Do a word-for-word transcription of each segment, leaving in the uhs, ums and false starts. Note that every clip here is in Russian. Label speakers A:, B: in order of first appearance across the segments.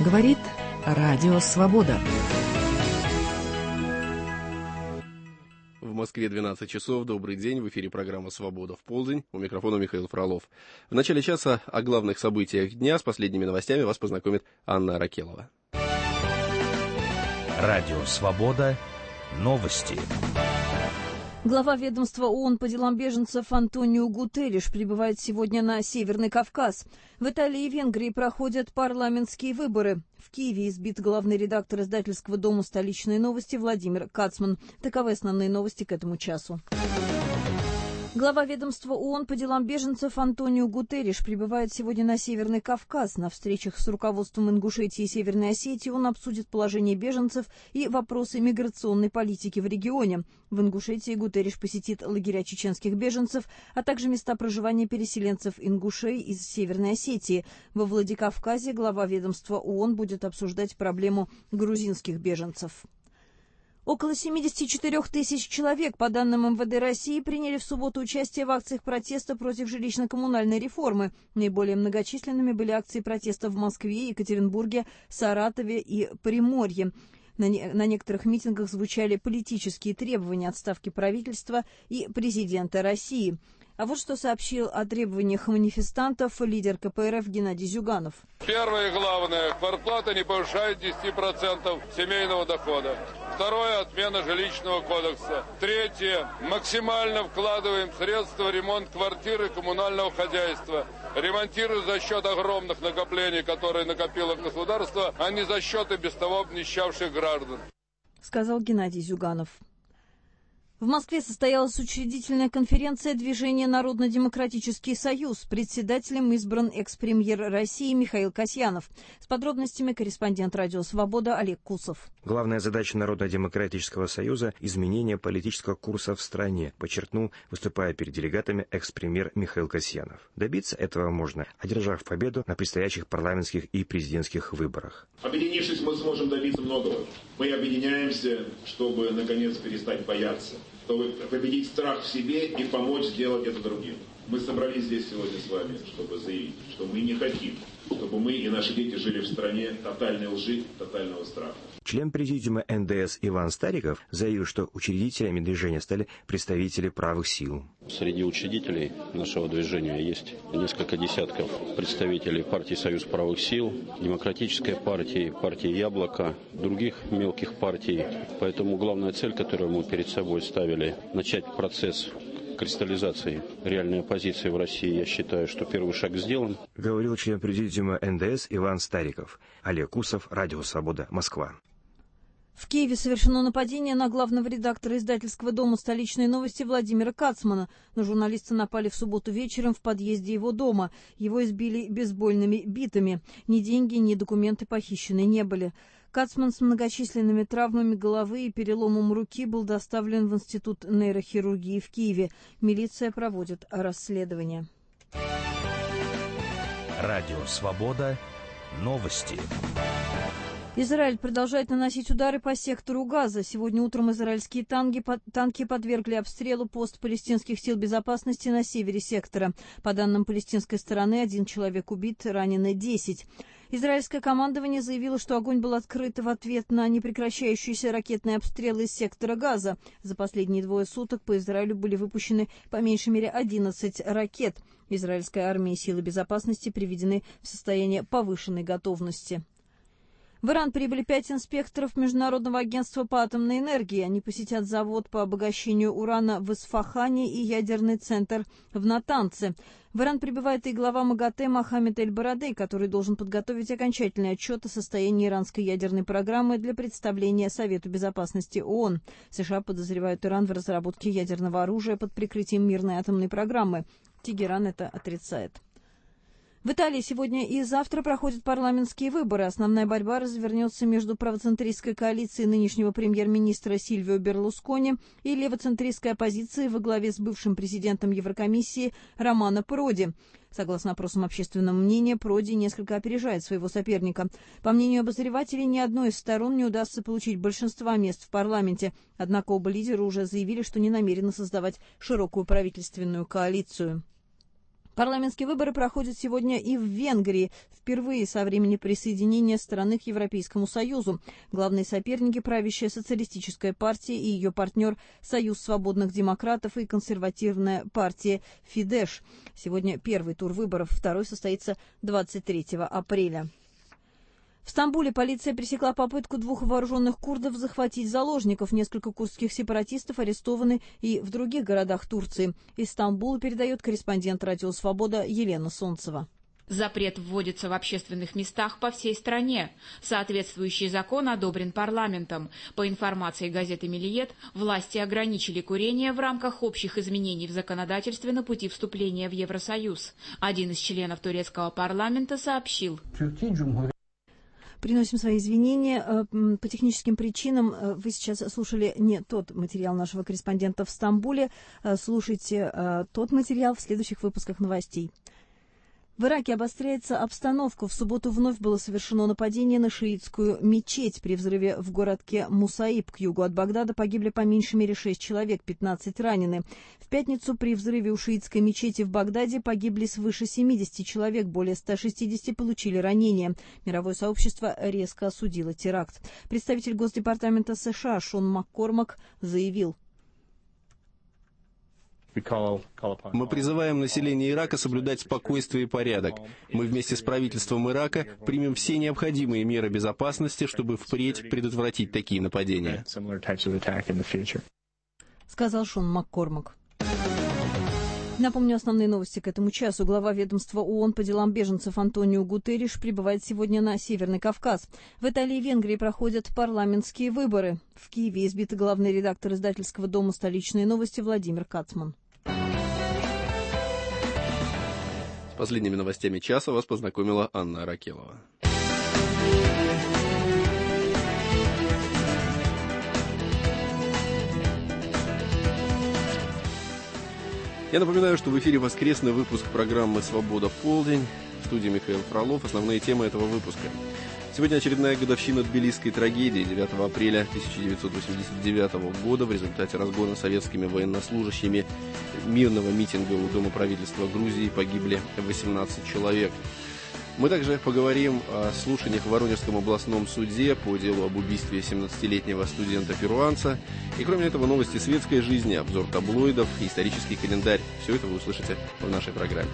A: Говорит Радио Свобода.
B: В Москве двенадцать часов. Добрый день. В эфире программа «Свобода в полдень». У микрофона Михаил Фролов. В начале часа о главных событиях дня с последними новостями вас познакомит Анна Аракелова.
C: Радио «Свобода». Новости.
D: Глава ведомства ООН по делам беженцев Антонио Гутерриш прибывает сегодня на Северный Кавказ. В Италии и Венгрии проходят парламентские выборы. В Киеве избит главный редактор издательского дома «Столичные новости» Владимир Кацман. Таковы основные новости к этому часу. Глава ведомства ООН по делам беженцев Антонио Гутерриш прибывает сегодня на Северный Кавказ. На встречах с руководством Ингушетии и Северной Осетии он обсудит положение беженцев и вопросы миграционной политики в регионе. В Ингушетии Гутерриш посетит лагеря чеченских беженцев, а также места проживания переселенцев ингушей из Северной Осетии. Во Владикавказе глава ведомства ООН будет обсуждать проблему грузинских беженцев. Около семьдесят четыре тысяч человек, по данным эм вэ дэ России, приняли в субботу участие в акциях протеста против жилищно-коммунальной реформы. Наиболее многочисленными были акции протеста в Москве, Екатеринбурге, Саратове и Приморье. На, не, на некоторых митингах звучали политические требования отставки правительства и президента России. А вот что сообщил о требованиях манифестантов лидер ка пэ эр эф Геннадий Зюганов.
E: Первое и главное, квартплата не повышает десять процентов семейного дохода. Второе, отмена жилищного кодекса. Третье, максимально вкладываем средства в ремонт квартир и коммунального хозяйства. Ремонтируем за счет огромных накоплений, которые накопило государство, а не за счет и без того обнищавших граждан. Сказал Геннадий Зюганов. В Москве состоялась учредительная конференция движения «Народно-демократический союз». Председателем избран экс-премьер России Михаил Касьянов. С подробностями корреспондент «Радио Свобода» Олег Кусов.
F: Главная задача Народно-демократического союза – изменение политического курса в стране, подчеркнул, выступая перед делегатами, экс-премьер Михаил Касьянов. Добиться этого можно, одержав победу на предстоящих парламентских и президентских выборах.
G: Объединившись, мы сможем добиться многого. Мы объединяемся, чтобы, наконец, перестать бояться, чтобы победить страх в себе и помочь сделать это другим. Мы собрались здесь сегодня с вами, чтобы заявить, что мы не хотим, чтобы мы и наши дети жили в стране тотальной лжи, тотального страха.
F: Член президиума эн дэ эс Иван Стариков заявил, что учредителями движения стали представители правых сил.
H: Среди учредителей нашего движения есть несколько десятков представителей партии «Союз правых сил», Демократической партии, партии «Яблоко», других мелких партий. Поэтому главная цель, которую мы перед собой ставили, начать процесс кристаллизации реальной оппозиции в России, я считаю, что первый шаг сделан.
F: Говорил член президиума эн дэ эс Иван Стариков. Олег Кусов, Радио Свобода, Москва.
D: В Киеве совершено нападение на главного редактора издательского дома «Столичные новости» Владимира Кацмана. На журналиста напали в субботу вечером в подъезде его дома. Его избили бейсбольными битами. Ни деньги, ни документы похищены не были. Кацман с многочисленными травмами головы и переломом руки был доставлен в Институт нейрохирургии в Киеве. Милиция проводит расследование.
C: Радио «Свобода». Новости.
D: Израиль продолжает наносить удары по сектору Газа. Сегодня утром израильские танки, танки подвергли обстрелу пост палестинских сил безопасности на севере сектора. По данным палестинской стороны, один человек убит, ранены десять. Израильское командование заявило, что огонь был открыт в ответ на непрекращающиеся ракетные обстрелы из сектора Газа. За последние двое суток по Израилю были выпущены по меньшей мере одиннадцать ракет. Израильская армия и силы безопасности приведены в состояние повышенной готовности. В Иран прибыли пять инспекторов Международного агентства по атомной энергии. Они посетят завод по обогащению урана в Исфахане и ядерный центр в Натанце. В Иран прибывает и глава МАГАТЭ Мохаммед Эль-Барадей, который должен подготовить окончательный отчет о состоянии иранской ядерной программы для представления Совету безопасности ООН. США подозревают Иран в разработке ядерного оружия под прикрытием мирной атомной программы. Тегеран это отрицает. В Италии сегодня и завтра проходят парламентские выборы. Основная борьба развернется между правоцентристской коалицией нынешнего премьер-министра Сильвио Берлускони и левоцентристской оппозицией во главе с бывшим президентом Еврокомиссии Романо Проди. Согласно опросам общественного мнения, Проди несколько опережает своего соперника. По мнению обозревателей, ни одной из сторон не удастся получить большинства мест в парламенте. Однако оба лидера уже заявили, что не намерены создавать широкую правительственную коалицию. Парламентские выборы проходят сегодня и в Венгрии, впервые со времени присоединения страны к Европейскому Союзу. Главные соперники – правящая социалистическая партия и ее партнер Союз свободных демократов и консервативная партия Фидеш. Сегодня первый тур выборов, второй состоится двадцать третьего апреля. В Стамбуле полиция пресекла попытку двух вооруженных курдов захватить заложников. Несколько курдских сепаратистов арестованы и в других городах Турции. Из Стамбула передает корреспондент «Радио Свобода» Елена Солнцева.
I: Запрет вводится в общественных местах по всей стране. Соответствующий закон одобрен парламентом. По информации газеты «Миллиет», власти ограничили курение в рамках общих изменений в законодательстве на пути вступления в Евросоюз. Один из членов турецкого парламента сообщил:
D: Приносим свои извинения. По техническим причинам вы сейчас слушали не тот материал нашего корреспондента в Стамбуле. Слушайте тот материал в следующих выпусках новостей. В Ираке обостряется обстановка. В субботу вновь было совершено нападение на шиитскую мечеть. При взрыве в городке Мусаиб к югу от Багдада погибли по меньшей мере шесть человек, пятнадцать ранены. В пятницу при взрыве у шиитской мечети в Багдаде погибли свыше семидесяти человек, более ста шестидесяти получили ранения. Мировое сообщество резко осудило теракт. Представитель Госдепартамента США Шон Маккормак заявил:
B: Мы призываем население Ирака соблюдать спокойствие и порядок. Мы вместе с правительством Ирака примем все необходимые меры безопасности, чтобы впредь предотвратить такие нападения,
D: сказал Шон Маккормак. Напомню основные новости к этому часу. Глава ведомства ООН по делам беженцев Антонио Гутерриш прибывает сегодня на Северный Кавказ. В Италии и Венгрии проходят парламентские выборы. В Киеве избит главный редактор издательского дома «Столичные новости» Владимир Кацман.
B: С последними новостями часа вас познакомила Анна Аракелова. Я напоминаю, что в эфире воскресный выпуск программы «Свобода в полдень». В студии Михаил Фролов. Основные темы этого выпуска. Сегодня очередная годовщина тбилисской трагедии. девятого апреля тысяча девятьсот восемьдесят девятого года в результате разгона советскими военнослужащими мирного митинга у Дома правительства Грузии погибли восемнадцать человек. Мы также поговорим о слушаниях в Воронежском областном суде по делу об убийстве семнадцатилетнего студента-перуанца. И кроме этого, новости светской жизни, обзор таблоидов и исторический календарь. Все это вы услышите в нашей программе.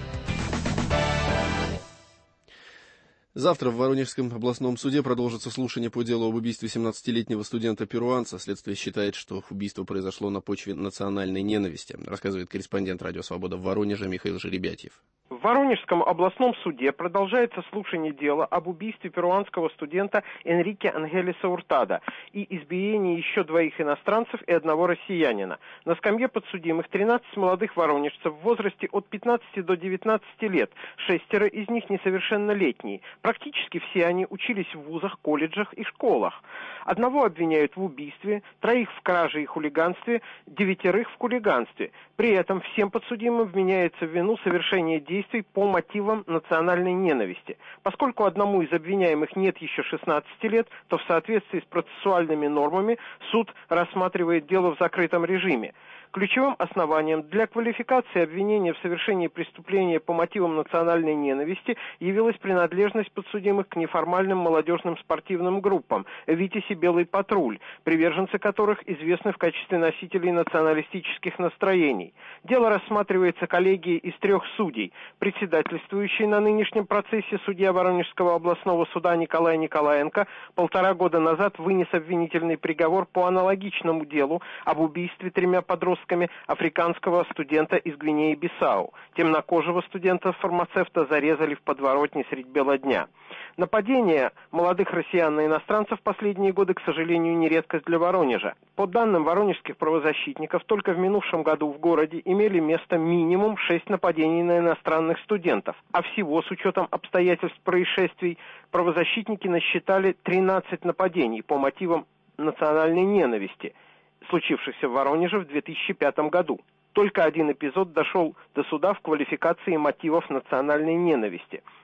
B: Завтра в Воронежском областном суде продолжится слушание по делу об убийстве семнадцатилетнего студента-перуанца. Следствие считает, что убийство произошло на почве национальной ненависти, рассказывает корреспондент «Радио Свобода» в Воронеже Михаил Жеребятьев.
J: В Воронежском областном суде продолжается слушание дела об убийстве перуанского студента Энрике Ангелеса Уртада и избиении еще двоих иностранцев и одного россиянина. На скамье подсудимых тринадцать молодых воронежцев в возрасте от пятнадцати до девятнадцати лет, шестеро из них несовершеннолетние. Практически все они учились в вузах, колледжах и школах. Одного обвиняют в убийстве, троих в краже и хулиганстве, девятерых в хулиганстве. При этом всем подсудимым вменяется в вину совершение действий по мотивам национальной ненависти. Поскольку одному из обвиняемых нет еще шестнадцати лет, то в соответствии с процессуальными нормами суд рассматривает дело в закрытом режиме. Ключевым основанием для квалификации обвинения в совершении преступления по мотивам национальной ненависти явилась принадлежность подсудимых к неформальным молодежным спортивным группам «Витязь» и «Белый патруль», приверженцы которых известны в качестве носителей националистических настроений. Дело рассматривается коллегией из трех судей. Председательствующий на нынешнем процессе судья Воронежского областного суда Николай Николаенко полтора года назад вынес обвинительный приговор по аналогичному делу об убийстве тремя подростками африканского студента из Гвинеи-Бисау. Темнокожего студента-фармацевта зарезали в подворотне средь бела дня. Нападения молодых россиян на иностранцев в последние годы, к сожалению, не редкость для Воронежа. По данным воронежских правозащитников, только в минувшем году в городе имели место минимум шесть нападений на иностранных студентов. А всего, с учетом обстоятельств происшествий, правозащитники насчитали тринадцать нападений по мотивам национальной ненависти, случившихся в Воронеже в две тысячи пятом году. Только один эпизод дошел до суда в квалификации мотивов национальной ненависти.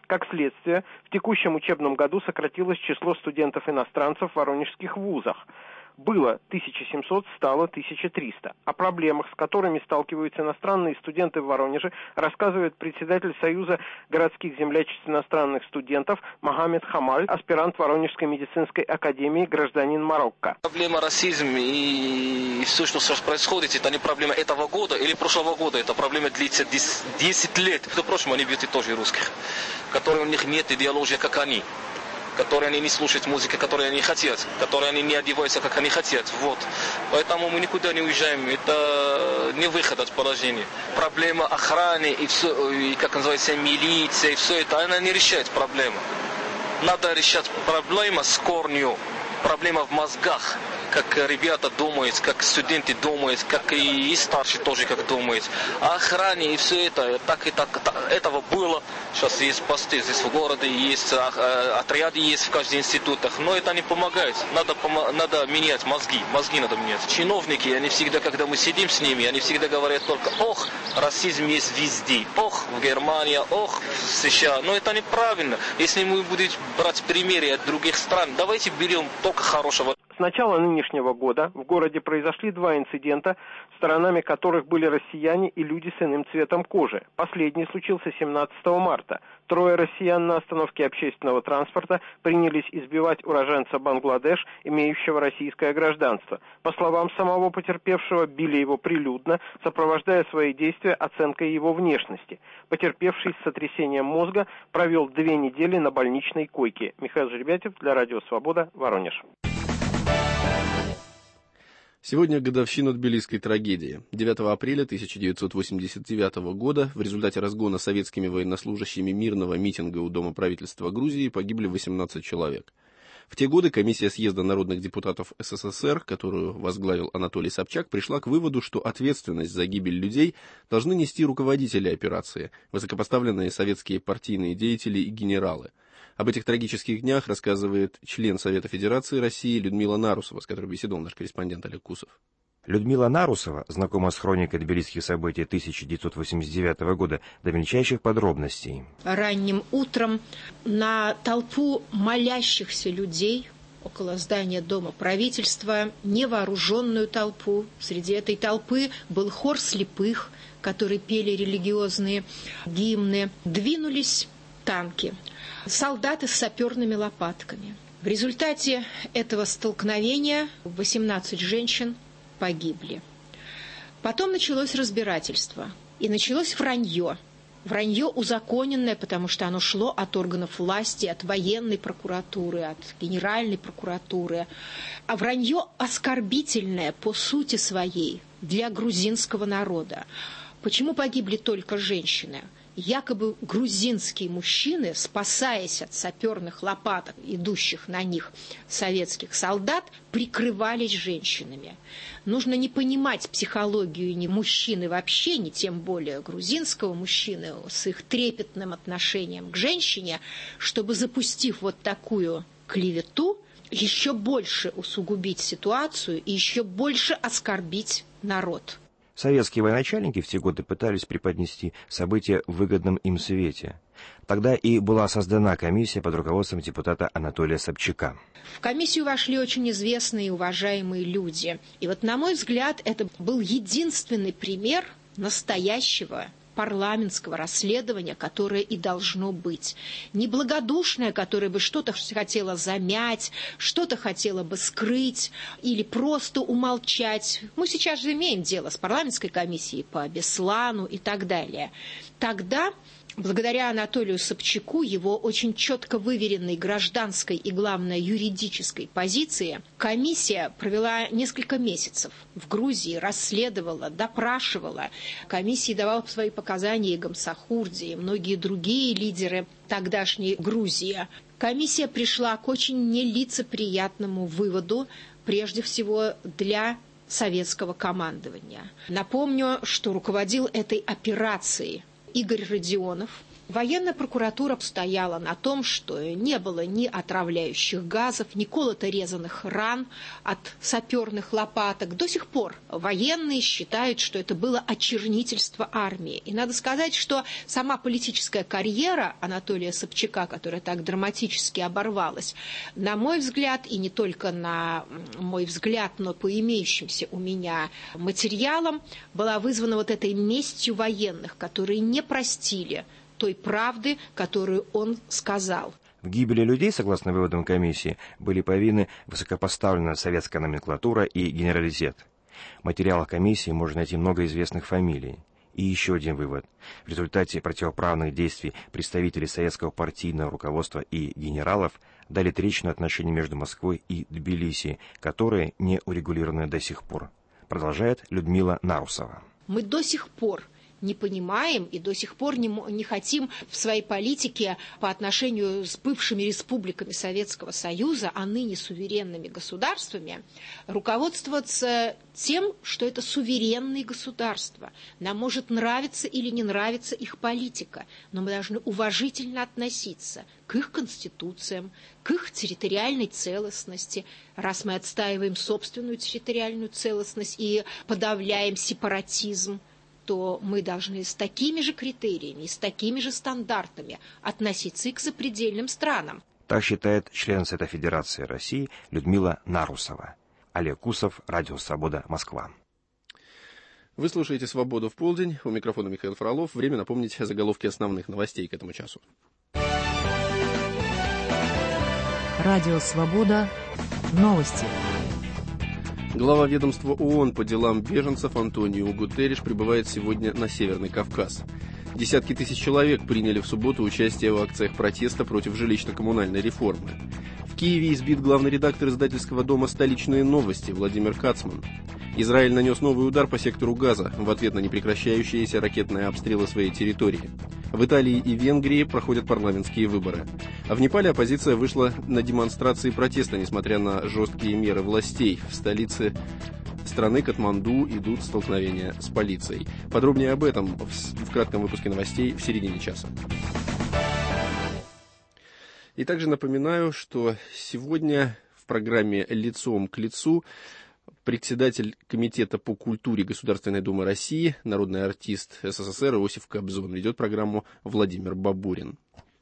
J: Как следствие, в текущем учебном году сократилось число студентов-иностранцев в воронежских вузах. Было тысяча семьсот, стало тысяча триста. О проблемах, с которыми сталкиваются иностранные студенты в Воронеже, рассказывает председатель Союза городских землячеств иностранных студентов Магомед Хамаль, аспирант Воронежской медицинской академии, гражданин Марокко.
K: Проблема расизма и все, что сейчас происходит, это не проблема этого года или прошлого года, это проблема длится десять лет. В прошлом они бьют тоже русских, которые у них нет идеологии, как они. Которые они не слушают музыку, которую они хотят, которые они не одеваются, как они хотят. Вот. Поэтому мы никуда не уезжаем. Это не выход от положения. Проблема охраны и все, и, как называется, милиция, и все это, она не решает проблему. Надо решать проблему с корнем. Проблема в мозгах. Как ребята думают, как студенты думают, как и, и старшие тоже как думают. А охране и все это, так и так, этого было. Сейчас есть посты здесь в городе, есть отряды есть в каждых институтах, но это не помогает. Надо, надо менять мозги, мозги надо менять. Чиновники, они всегда, когда мы сидим с ними, они всегда говорят только, ох, расизм есть везде, ох, в Германии, ох, в США. Но это неправильно. Если мы будем брать примеры от других стран, давайте берем только хорошего.
J: С начала нынешнего года в городе произошли два инцидента, сторонами которых были россияне и люди с иным цветом кожи. Последний случился семнадцатого марта. Трое россиян на остановке общественного транспорта принялись избивать уроженца Бангладеш, имеющего российское гражданство. По словам самого потерпевшего, били его прилюдно, сопровождая свои действия оценкой его внешности. Потерпевший с сотрясением мозга провел две недели на больничной койке. Михаил Жеребятев для Радио Свобода, Воронеж.
B: Сегодня годовщина тбилисской трагедии. девятого апреля тысяча девятьсот восемьдесят девятого года в результате разгона советскими военнослужащими мирного митинга у Дома правительства Грузии погибли восемнадцать человек. В те годы комиссия съезда народных депутатов СССР, которую возглавил Анатолий Собчак, пришла к выводу, что ответственность за гибель людей должны нести руководители операции, высокопоставленные советские партийные деятели и генералы. Об этих трагических днях рассказывает член Совета Федерации России Людмила Нарусова, с которой беседовал наш корреспондент Олег Кусов.
F: Людмила Нарусова знакома с хроникой тбилисских событий тысяча девятьсот восемьдесят девятого года до мельчайших подробностей.
L: Ранним утром на толпу молящихся людей около здания Дома правительства, невооруженную толпу. Среди этой толпы был хор слепых, которые пели религиозные гимны. Двинулись танки, солдаты с саперными лопатками. В результате этого столкновения восемнадцать женщин погибли. Потом началось разбирательство, и началось вранье. Вранье узаконенное, потому что оно шло от органов власти, от военной прокуратуры, от генеральной прокуратуры. А вранье оскорбительное по сути своей для грузинского народа. Почему погибли только женщины? Якобы грузинские мужчины, спасаясь от саперных лопаток, идущих на них советских солдат, прикрывались женщинами. Нужно не понимать психологию ни мужчины вообще, ни тем более грузинского мужчины с их трепетным отношением к женщине, чтобы, запустив вот такую клевету, еще больше усугубить ситуацию и еще больше оскорбить народ.
F: Советские военачальники в те годы пытались преподнести события в выгодном им свете. Тогда и была создана комиссия под руководством депутата Анатолия Собчака.
L: В комиссию вошли очень известные и уважаемые люди. И вот, на мой взгляд, это был единственный пример настоящего парламентского расследования, которое и должно быть. Не благодушное, которое бы что-то хотело замять, что-то хотело бы скрыть или просто умолчать. Мы сейчас же имеем дело с парламентской комиссией по Беслану и так далее. Тогда, благодаря Анатолию Собчаку, его очень четко выверенной гражданской и, главное, юридической позиции, комиссия провела несколько месяцев в Грузии, расследовала, допрашивала. Комиссии давала свои показания и Гамсахурди, и многие другие лидеры тогдашней Грузии. Комиссия пришла к очень нелицеприятному выводу, прежде всего для советского командования. Напомню, что руководил этой операцией Игорь Родионов, Военная прокуратура стояла на том, что не было ни отравляющих газов, ни колото-резаных ран от саперных лопаток. До сих пор военные считают, что это было очернительство армии. И надо сказать, что сама политическая карьера Анатолия Собчака, которая так драматически оборвалась, на мой взгляд, и не только на мой взгляд, но по имеющимся у меня материалам, была вызвана вот этой местью военных, которые не простили той правды, которую он сказал.
F: В гибели людей, согласно выводам комиссии, были повинны высокопоставленная советская номенклатура и генералитет. В материалах комиссии можно найти много известных фамилий. И еще один вывод. В результате противоправных действий представителей советского партийного руководства и генералов дали трещину отношений между Москвой и Тбилиси, которые не урегулированы до сих пор. Продолжает Людмила Нарусова.
L: Мы до сих пор не понимаем и до сих пор не, не хотим в своей политике по отношению с бывшими республиками Советского Союза, а ныне суверенными государствами, руководствоваться тем, что это суверенные государства. Нам может нравиться или не нравиться их политика, но мы должны уважительно относиться к их конституциям, к их территориальной целостности. Раз мы отстаиваем собственную территориальную целостность и подавляем сепаратизм, то мы должны с такими же критериями, с такими же стандартами относиться и к запредельным странам.
F: Так считает член Совета Федерации России Людмила Нарусова. Олег Кусов, Радио Свобода, Москва.
B: Вы слушаете «Свободу в полдень». У микрофона Михаил Фролов. Время напомнить заголовки основных новостей к этому часу.
A: Радио Свобода. Новости.
B: Глава ведомства ООН по делам беженцев Антонио Гутерриш прибывает сегодня на Северный Кавказ. Десятки тысяч человек приняли в субботу участие в акциях протеста против жилищно-коммунальной реформы. В Киеве избит главный редактор издательского дома «Столичные новости» Владимир Кацман. Израиль нанес новый удар по сектору Газа в ответ на непрекращающиеся ракетные обстрелы своей территории. В Италии и Венгрии проходят парламентские выборы. А в Непале оппозиция вышла на демонстрации протеста, несмотря на жесткие меры властей. В столице страны Катманду идут столкновения с полицией. Подробнее об этом в, в кратком выпуске новостей в середине часа. И также напоминаю, что сегодня в программе «Лицом к лицу» председатель Комитета по культуре Государственной Думы России, народный артист СССР Иосиф Кобзон, ведет программу Владимир Бабурин.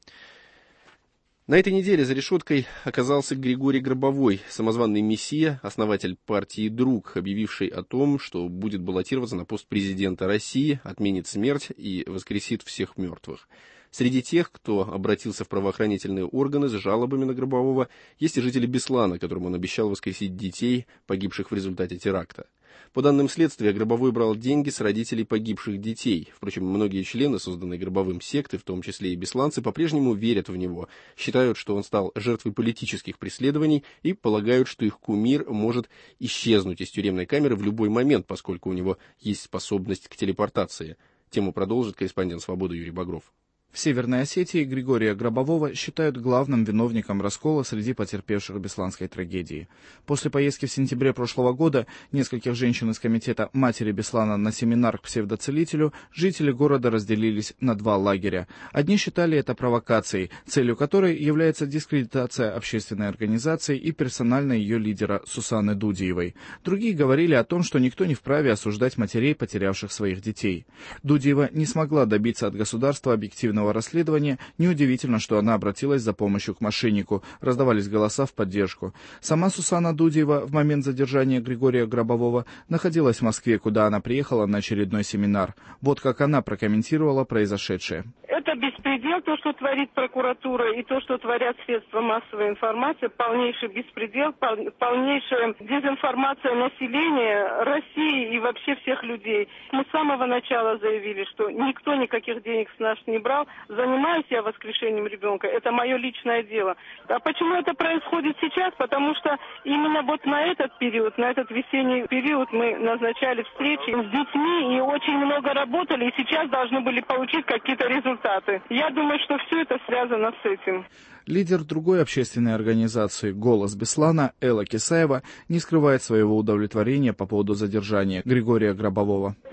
B: На этой неделе за решеткой оказался Григорий Гробовой, самозванный мессия, основатель партии «Друг», объявивший о том, что будет баллотироваться на пост президента России, отменит смерть и воскресит всех мертвых. Среди тех, кто обратился в правоохранительные органы с жалобами на Гробового, есть и жители Беслана, которым он обещал воскресить детей, погибших в результате теракта. По данным следствия, Гробовой брал деньги с родителей погибших детей. Впрочем, многие члены созданной Гробовым секты, в том числе и бесланцы, по-прежнему верят в него, считают, что он стал жертвой политических преследований и полагают, что их кумир может исчезнуть из тюремной камеры в любой момент, поскольку у него есть способность к телепортации. Тему продолжит корреспондент «Свободы» Юрий Багров.
M: В Северной Осетии Григория Гробового считают главным виновником раскола среди потерпевших бесланской трагедии. После поездки в сентябре прошлого года нескольких женщин из комитета «Матери Беслана» на семинар к псевдоцелителю жители города разделились на два лагеря. Одни считали это провокацией, целью которой является дискредитация общественной организации и персонально ее лидера Сусанны Дудиевой. Другие говорили о том, что никто не вправе осуждать матерей, потерявших своих детей. Дудиева не смогла добиться от государства объективного расследования, неудивительно, что она обратилась за помощью к мошеннику, раздавались голоса в поддержку. Сама Сусанна Дудиева в момент задержания Григория Гробового находилась в Москве, куда она приехала на очередной семинар. Вот как она прокомментировала произошедшее.
N: Это беспредел, то, что творит прокуратура, и то, что творят средства массовой информации, полнейший беспредел, полнейшая дезинформация населения России и вообще всех людей. Мы с самого начала заявили, что никто никаких денег с нас не брал. Занимаюсь я воскрешением ребенка, это мое личное дело. А почему это происходит сейчас? Потому что именно вот на этот период, на этот весенний период мы назначали встречи с детьми и очень много работали, и сейчас должны были получить какие-то результаты. Я думаю, что все это связано с этим.
M: Лидер другой общественной организации «Голос Беслана» Элла Кисаева не скрывает своего удовлетворения по поводу задержания Григория Гробового.
N: На этот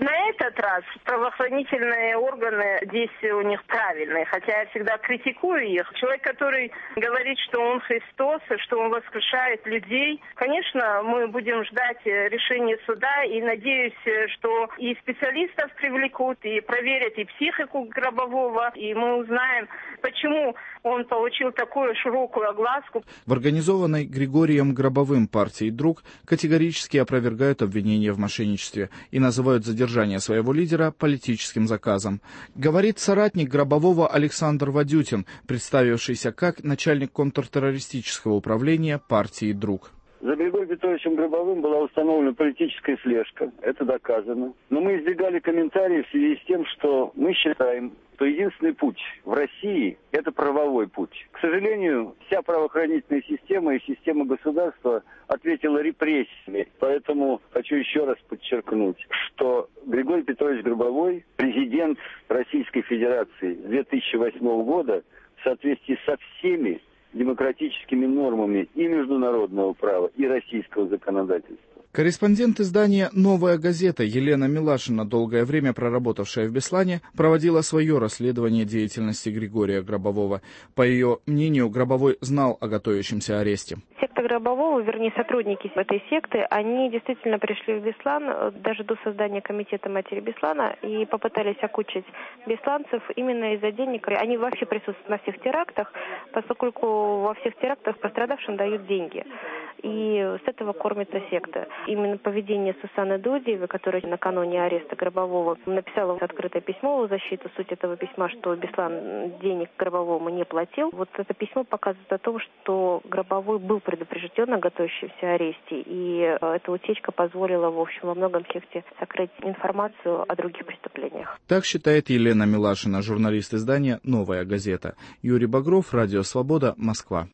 N: этот раз правоохранительные органы действия у них правильные, хотя я всегда критикую их. Человек, который говорит, что он Христос, что он воскрешает людей, конечно, мы будем ждать решения суда и надеюсь, что и специалистов привлекут, и проверят и психику Гробового, и мы узнаем, почему он получил такую широкую огласку.
M: В организованной Григорием Гробовым партии «Друг» категорически опровергают обвинения в мошенничестве и называют задержание своего лидера политическим заказом. Говорит соратник Гробового Александр Вадютин, представившийся как начальник контртеррористического управления партии «Друг».
O: За Григорием Петровичем Гробовым была установлена политическая слежка, это доказано. Но мы избегали комментариев в связи с тем, что мы считаем, что единственный путь в России – это правовой путь. К сожалению, вся правоохранительная система и система государства ответила репрессиями. Поэтому хочу еще раз подчеркнуть, что Григорий Петрович Гробовой, президент Российской Федерации с две тысячи восьмого года, в соответствии со всеми демократическими нормами и международного права, и российского законодательства.
M: Корреспондент издания «Новая газета» Елена Милашина, долгое время проработавшая в Беслане, проводила свое расследование деятельности Григория Гробового. По ее мнению, Гробовой знал о готовящемся аресте.
P: Секта Гробового, вернее, сотрудники этой секты, они действительно пришли в Беслан даже до создания комитета матери Беслана и попытались окучить бесланцев именно из-за денег. Они вообще присутствуют на всех терактах, поскольку во всех терактах пострадавшим дают деньги. И с этого кормится секта. Именно поведение Сусаны Дудиевой, которая накануне ареста Гробового написала открытое письмо в защиту, суть этого письма, что Беслан денег Гробовому не платил. Вот это письмо показывает о том, что Гробовой был предупрежден о готовящемся аресте, и эта утечка позволила, в общем, во многом секте сокрыть информацию о других преступлениях.
M: Так считает Елена Милашина, журналист издания «Новая газета». Юрий Багров, Радио Свобода, Москва.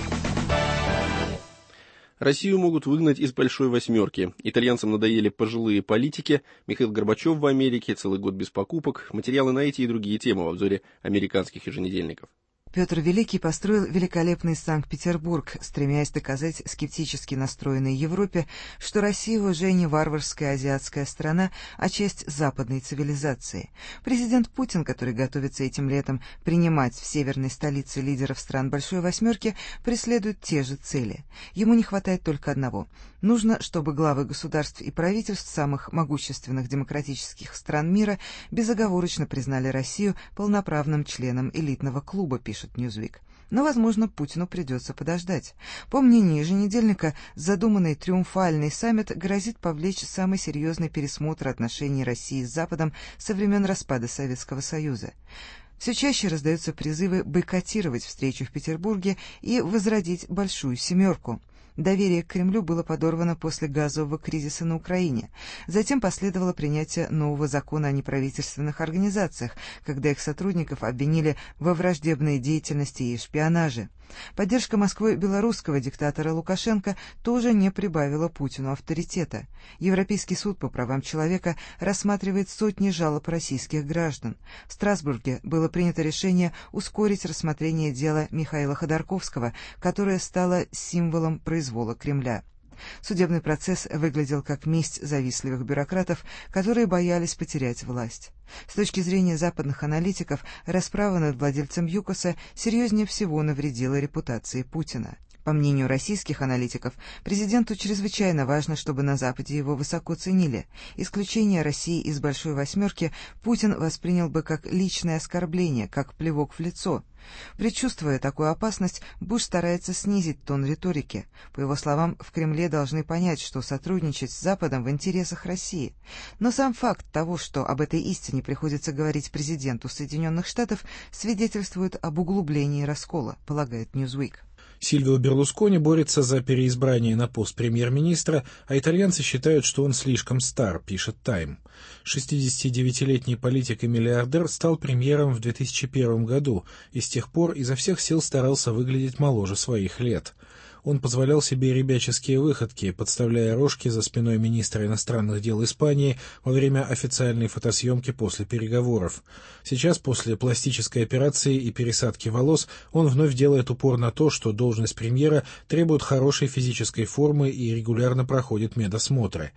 B: Россию могут выгнать из большой восьмерки. Итальянцам надоели пожилые политики, Михаил Горбачев в Америке, целый год без покупок. Материалы на эти и другие темы в обзоре американских еженедельников.
Q: Петр Великий построил великолепный Санкт-Петербург, стремясь доказать скептически настроенной Европе, что Россия уже не варварская азиатская страна, а часть западной цивилизации. Президент Путин, который готовится этим летом принимать в северной столице лидеров стран Большой Восьмерки, преследует те же цели. Ему не хватает только одного. Нужно, чтобы главы государств и правительств самых могущественных демократических стран мира безоговорочно признали Россию полноправным членом элитного клуба, пишет Newsweek. Но, возможно, Путину придется подождать. По мнению еженедельника, задуманный триумфальный саммит грозит повлечь самый серьезный пересмотр отношений России с Западом со времен распада Советского Союза. Все чаще раздаются призывы бойкотировать встречу в Петербурге и возродить «Большую семерку». Доверие к Кремлю было подорвано после газового кризиса на Украине. Затем последовало принятие нового закона о неправительственных организациях, когда их сотрудников обвинили во враждебной деятельности и шпионаже. Поддержка Москвы белорусского диктатора Лукашенко тоже не прибавила Путину авторитета. Европейский суд по правам человека рассматривает сотни жалоб российских граждан. В Страсбурге было принято решение ускорить рассмотрение дела Михаила Ходорковского, которое стало символом произвола Кремля. Судебный процесс выглядел как месть завистливых бюрократов, которые боялись потерять власть. С точки зрения западных аналитиков, расправа над владельцем ЮКОСа серьезнее всего навредила репутации Путина. По мнению российских аналитиков, президенту чрезвычайно важно, чтобы на Западе его высоко ценили. Исключение России из «Большой восьмерки» Путин воспринял бы как личное оскорбление, как плевок в лицо. Предчувствуя такую опасность, Буш старается снизить тон риторики. По его словам, в Кремле должны понять, что сотрудничать с Западом в интересах России. Но сам факт того, что об этой истине приходится говорить президенту Соединенных Штатов, свидетельствует об углублении раскола, полагает Newsweek.
R: Сильвио Берлускони борется за переизбрание на пост премьер-министра, а итальянцы считают, что он слишком стар, пишет Time. шестидесятидевятилетний политик и миллиардер стал премьером в две тысячи первом году и с тех пор изо всех сил старался выглядеть моложе своих лет. Он позволял себе ребяческие выходки, подставляя рожки за спиной министра иностранных дел Испании во время официальной фотосъемки после переговоров. Сейчас, после пластической операции и пересадки волос, он вновь делает упор на то, что должность премьера требует хорошей физической формы и регулярно проходит медосмотры.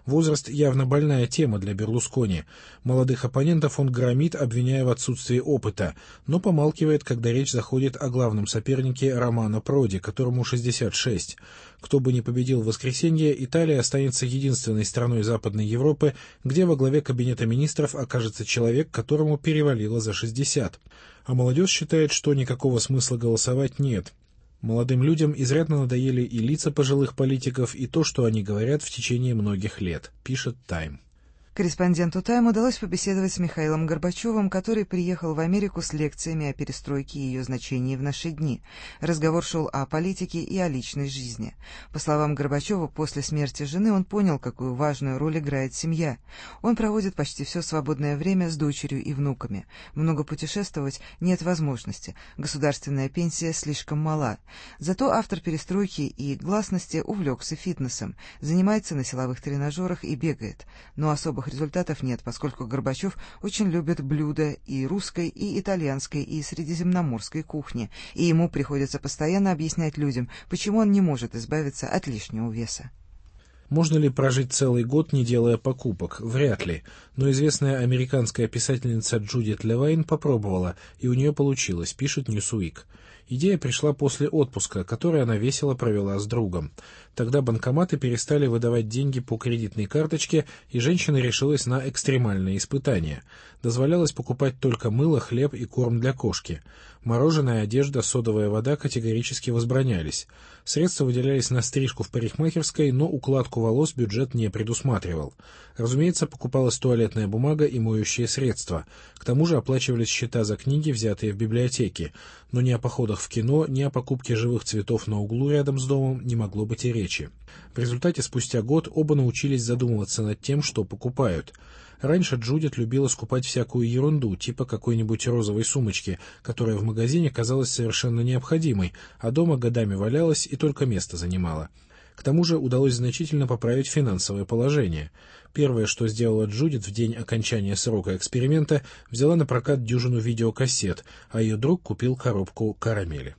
R: Возраст явно больная тема для Берлускони. Молодых оппонентов он громит, обвиняя в отсутствии опыта, но помалкивает, когда речь заходит о главном сопернике Романо Проди, которому шестьдесят шесть. Кто бы ни победил в воскресенье, Италия останется единственной страной Западной Европы, где во главе кабинета министров окажется человек, которому перевалило за шестьдесят. А молодежь считает, что никакого смысла голосовать нет. Молодым людям изрядно надоели и лица пожилых политиков, и то, что они говорят в течение многих лет, пишет «Тайм».
Q: Корреспонденту «Тайм» удалось побеседовать с Михаилом Горбачевым, который приехал в Америку с лекциями о перестройке и ее значении в наши дни. Разговор шел о политике и о личной жизни. По словам Горбачева, после смерти жены он понял, какую важную роль играет семья. Он проводит почти все свободное время с дочерью и внуками. Много путешествовать нет возможности. Государственная пенсия слишком мала. Зато автор перестройки и гласности увлекся фитнесом, занимается на силовых тренажерах и бегает. Но особо результатов нет, поскольку Горбачев очень любит блюда и русской, и итальянской, и средиземноморской кухни, и ему приходится постоянно объяснять людям, почему он не может избавиться от лишнего веса.
R: Можно ли прожить целый год, не делая покупок? Вряд ли. Но известная американская писательница Джудит Левайн попробовала, и у нее получилось, пишет Newsweek. Идея пришла после отпуска, который она весело провела с другом. Тогда банкоматы перестали выдавать деньги по кредитной карточке, и женщина решилась на экстремальные испытания. Дозволялось покупать только мыло, хлеб и корм для кошки. Мороженое, одежда, содовая вода категорически возбранялись. Средства выделялись на стрижку в парикмахерской, но укладку волос бюджет не предусматривал. Разумеется, покупалась туалетная бумага и моющие средства. К тому же оплачивались счета за книги, взятые в библиотеке. Но ни о походах в кино, ни о покупке живых цветов на углу рядом с домом не могло быть и речи. В результате спустя год оба научились задумываться над тем, что покупают. Раньше Джудит любила скупать всякую ерунду, типа какой-нибудь розовой сумочки, которая в магазине казалась совершенно необходимой, а дома годами валялась и только место занимала. К тому же удалось значительно поправить финансовое положение. Первое, что сделала Джудит в день окончания срока эксперимента, взяла на прокат дюжину видеокассет, а ее друг купил коробку карамели.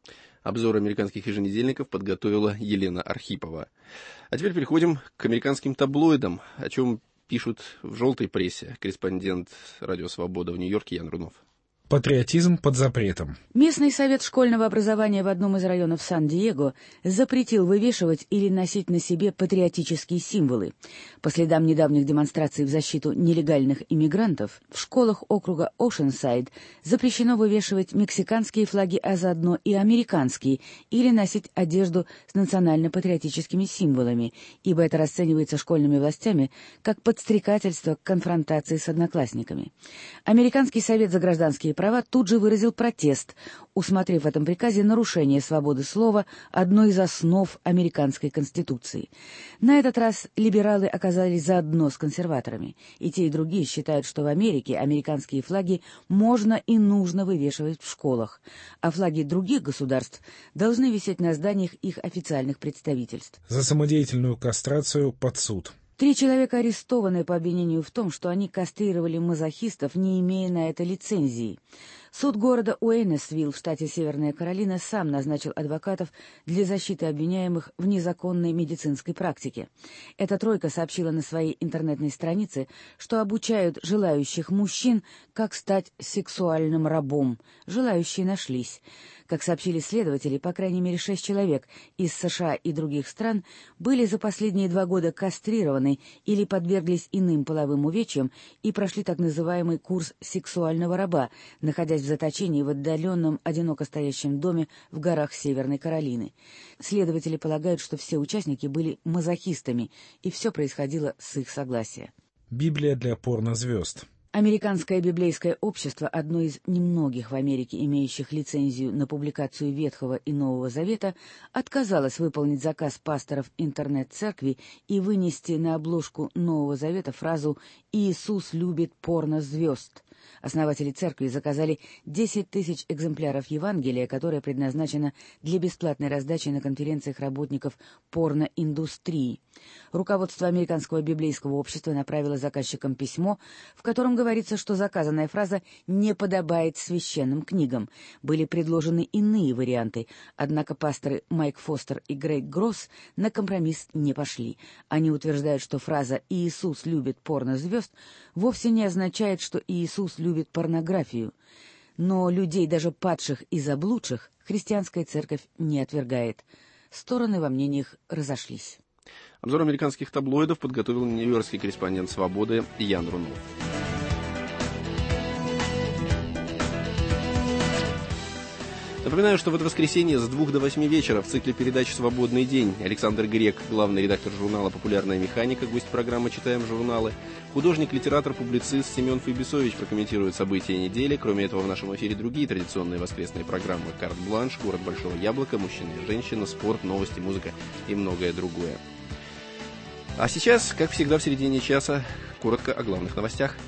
B: Обзор американских еженедельников подготовила Елена Архипова. А теперь переходим к американским таблоидам, о чем пишут в желтой прессе. Корреспондент «Радио Свобода» в Нью-Йорке Ян Рунов.
R: Патриотизм под запретом.
S: Местный совет школьного образования в одном из районов Сан-Диего запретил вывешивать или носить на себе патриотические символы. По следам недавних демонстраций в защиту нелегальных иммигрантов, в школах округа Оушенсайд запрещено вывешивать мексиканские флаги, а заодно и американские, или носить одежду с национально-патриотическими символами, ибо это расценивается школьными властями как подстрекательство к конфронтации с одноклассниками. Американский совет за гражданские права тут же выразил протест, усмотрев в этом приказе нарушение свободы слова, одной из основ американской конституции. На этот раз либералы оказались заодно с консерваторами, и те и другие считают, что в Америке американские флаги можно и нужно вывешивать в школах, а флаги других государств должны висеть на зданиях их официальных представительств.
R: За самодеятельную кастрацию под суд.
S: Три человека арестованы по обвинению в том, что они кастрировали мазохистов, не имея на это лицензии. Суд города Уэйнесвилл в штате Северная Каролина сам назначил адвокатов для защиты обвиняемых в незаконной медицинской практике. Эта тройка сообщила на своей интернетной странице, что обучают желающих мужчин, как стать сексуальным рабом. Желающие нашлись. Как сообщили следователи, по крайней мере шесть человек из США и других стран были за последние два года кастрированы или подверглись иным половым увечьям и прошли так называемый курс сексуального раба, находясь в заточении в отдаленном, одиноко стоящем доме в горах Северной Каролины. Следователи полагают, что все участники были мазохистами, и все происходило с их согласия.
R: Библия для порнозвезд.
S: Американское библейское общество, одно из немногих в Америке, имеющих лицензию на публикацию Ветхого и Нового Завета, отказалось выполнить заказ пасторов интернет-церкви и вынести на обложку Нового Завета фразу «Иисус любит порнозвезд». Основатели церкви заказали десять тысяч экземпляров Евангелия, которое предназначено для бесплатной раздачи на конференциях работников порноиндустрии. Руководство Американского библейского общества направило заказчикам письмо, в котором говорится, что заказанная фраза не подобает священным книгам. Были предложены иные варианты, однако пасторы Майк Фостер и Грейг Гросс на компромисс не пошли. Они утверждают, что фраза «Иисус любит порнозвезд» вовсе не означает, что Иисус любит порнографию. Но людей, даже падших и заблудших, христианская церковь не отвергает. Стороны во мнениях разошлись.
B: Обзор американских таблоидов подготовил нью-йоркский корреспондент «Свободы» Ян Рунов. Напоминаю, что в это воскресенье с двух до восьми вечера в цикле передач «Свободный день» Александр Грек, главный редактор журнала «Популярная механика», гость программы «Читаем журналы», художник, литератор, публицист Семен Фейбисович прокомментирует события недели. Кроме этого, в нашем эфире другие традиционные воскресные программы «Карт-бланш», «Город Большого Яблока», «Мужчина и женщина», «Спорт», «Новости», «Музыка» и многое другое. А сейчас, как всегда в середине часа, коротко о главных новостях.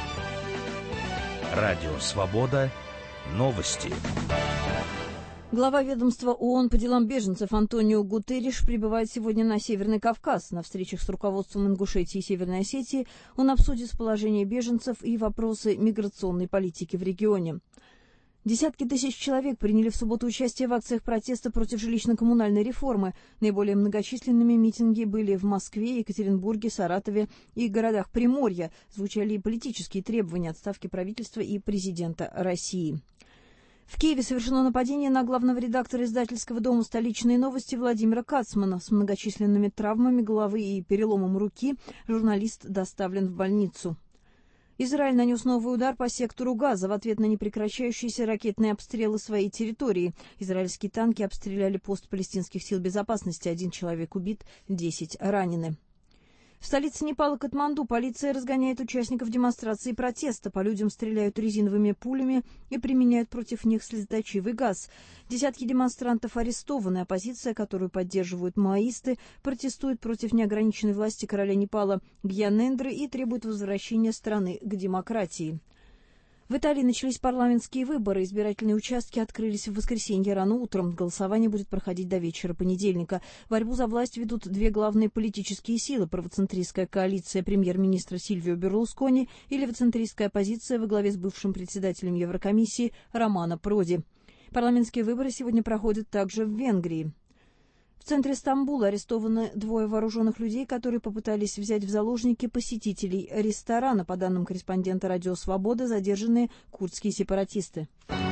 C: Радио «Свобода». Новости.
D: Глава ведомства ООН по делам беженцев Антонио Гутерриш прибывает сегодня на Северный Кавказ. На встречах с руководством Ингушетии и Северной Осетии он обсудит положение беженцев и вопросы миграционной политики в регионе. Десятки тысяч человек приняли в субботу участие в акциях протеста против жилищно-коммунальной реформы. Наиболее многочисленными митинги были в Москве, Екатеринбурге, Саратове и городах Приморья. Звучали и политические требования отставки правительства и президента России. В Киеве совершено нападение на главного редактора издательского дома «Столичные новости» Владимира Кацмана. С многочисленными травмами головы и переломом руки журналист доставлен в больницу. Израиль нанес новый удар по сектору Газа в ответ на непрекращающиеся ракетные обстрелы своей территории. Израильские танки обстреляли пост палестинских сил безопасности. Один человек убит, десять ранены. В столице Непала Катманду полиция разгоняет участников демонстрации протеста. По людям стреляют резиновыми пулями и применяют против них слезоточивый газ. Десятки демонстрантов арестованы. Оппозиция, которую поддерживают маоисты, протестует против неограниченной власти короля Непала Гьянендры и требует возвращения страны к демократии. В Италии начались парламентские выборы. Избирательные участки открылись в воскресенье рано утром. Голосование будет проходить до вечера понедельника. Борьбу за власть ведут две главные политические силы: правоцентристская коалиция премьер-министра Сильвио Берлускони и левоцентристская оппозиция во главе с бывшим председателем Еврокомиссии Романо Проди. Парламентские выборы сегодня проходят также в Венгрии. В центре Стамбула арестованы двое вооруженных людей, которые попытались взять в заложники посетителей ресторана. По данным корреспондента «Радио Свобода», задержанные курдские сепаратисты.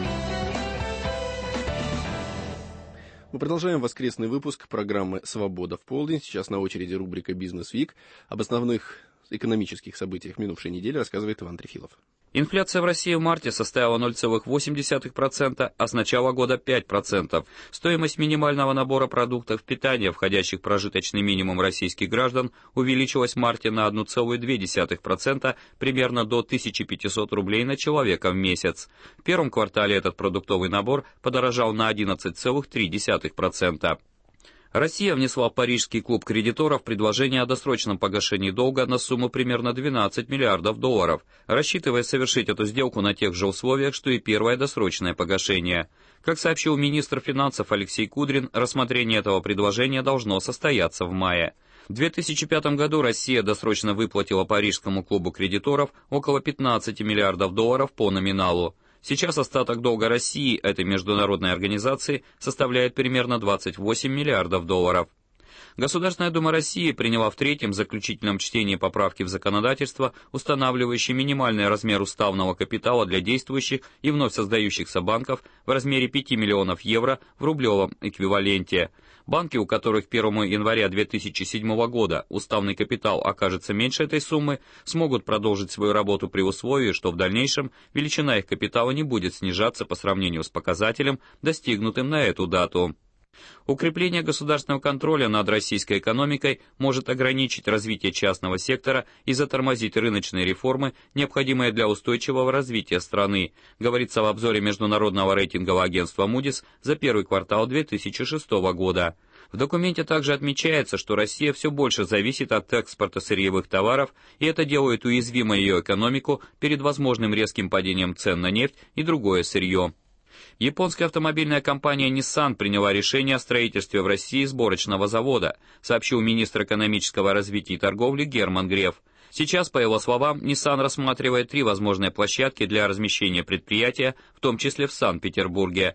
B: Мы продолжаем воскресный выпуск программы «Свобода в полдень». Сейчас на очереди рубрика «Бизнес Вик». Об основных экономических событиях минувшей недели рассказывает Иван Трефилов.
T: Инфляция в России в марте составила ноль целых восемь десятых процента, а с начала года пять процентов. Стоимость минимального набора продуктов питания, входящих в прожиточный минимум российских граждан, увеличилась в марте на одна целая две десятых процента, примерно до тысячи пятисот рублей на человека в месяц. В первом квартале этот продуктовый набор подорожал на одиннадцать целых три десятых процента. Россия внесла в Парижский клуб кредиторов предложение о досрочном погашении долга на сумму примерно двенадцать миллиардов долларов, рассчитывая совершить эту сделку на тех же условиях, что и первое досрочное погашение. Как сообщил министр финансов Алексей Кудрин, рассмотрение этого предложения должно состояться в мае. В две тысячи пятом году Россия досрочно выплатила Парижскому клубу кредиторов около пятнадцати миллиардов долларов по номиналу. Сейчас остаток долга России этой международной организации составляет примерно двадцать восемь миллиардов долларов. Государственная Дума России приняла в третьем заключительном чтении поправки в законодательство, устанавливающие минимальный размер уставного капитала для действующих и вновь создающихся банков в размере пяти миллионов евро в рублевом эквиваленте. Банки, у которых к первому января две тысячи седьмого года уставный капитал окажется меньше этой суммы, смогут продолжить свою работу при условии, что в дальнейшем величина их капитала не будет снижаться по сравнению с показателем, достигнутым на эту дату. Укрепление государственного контроля над российской экономикой может ограничить развитие частного сектора и затормозить рыночные реформы, необходимые для устойчивого развития страны, говорится в обзоре международного рейтингового агентства Moody's за первый квартал две тысячи шестого года. В документе также отмечается, что Россия все больше зависит от экспорта сырьевых товаров, и это делает уязвимой ее экономику перед возможным резким падением цен на нефть и другое сырье. Японская автомобильная компания Nissan приняла решение о строительстве в России сборочного завода, сообщил министр экономического развития и торговли Герман Греф. Сейчас, по его словам, Nissan рассматривает три возможные площадки для размещения предприятия, в том числе в Санкт-Петербурге.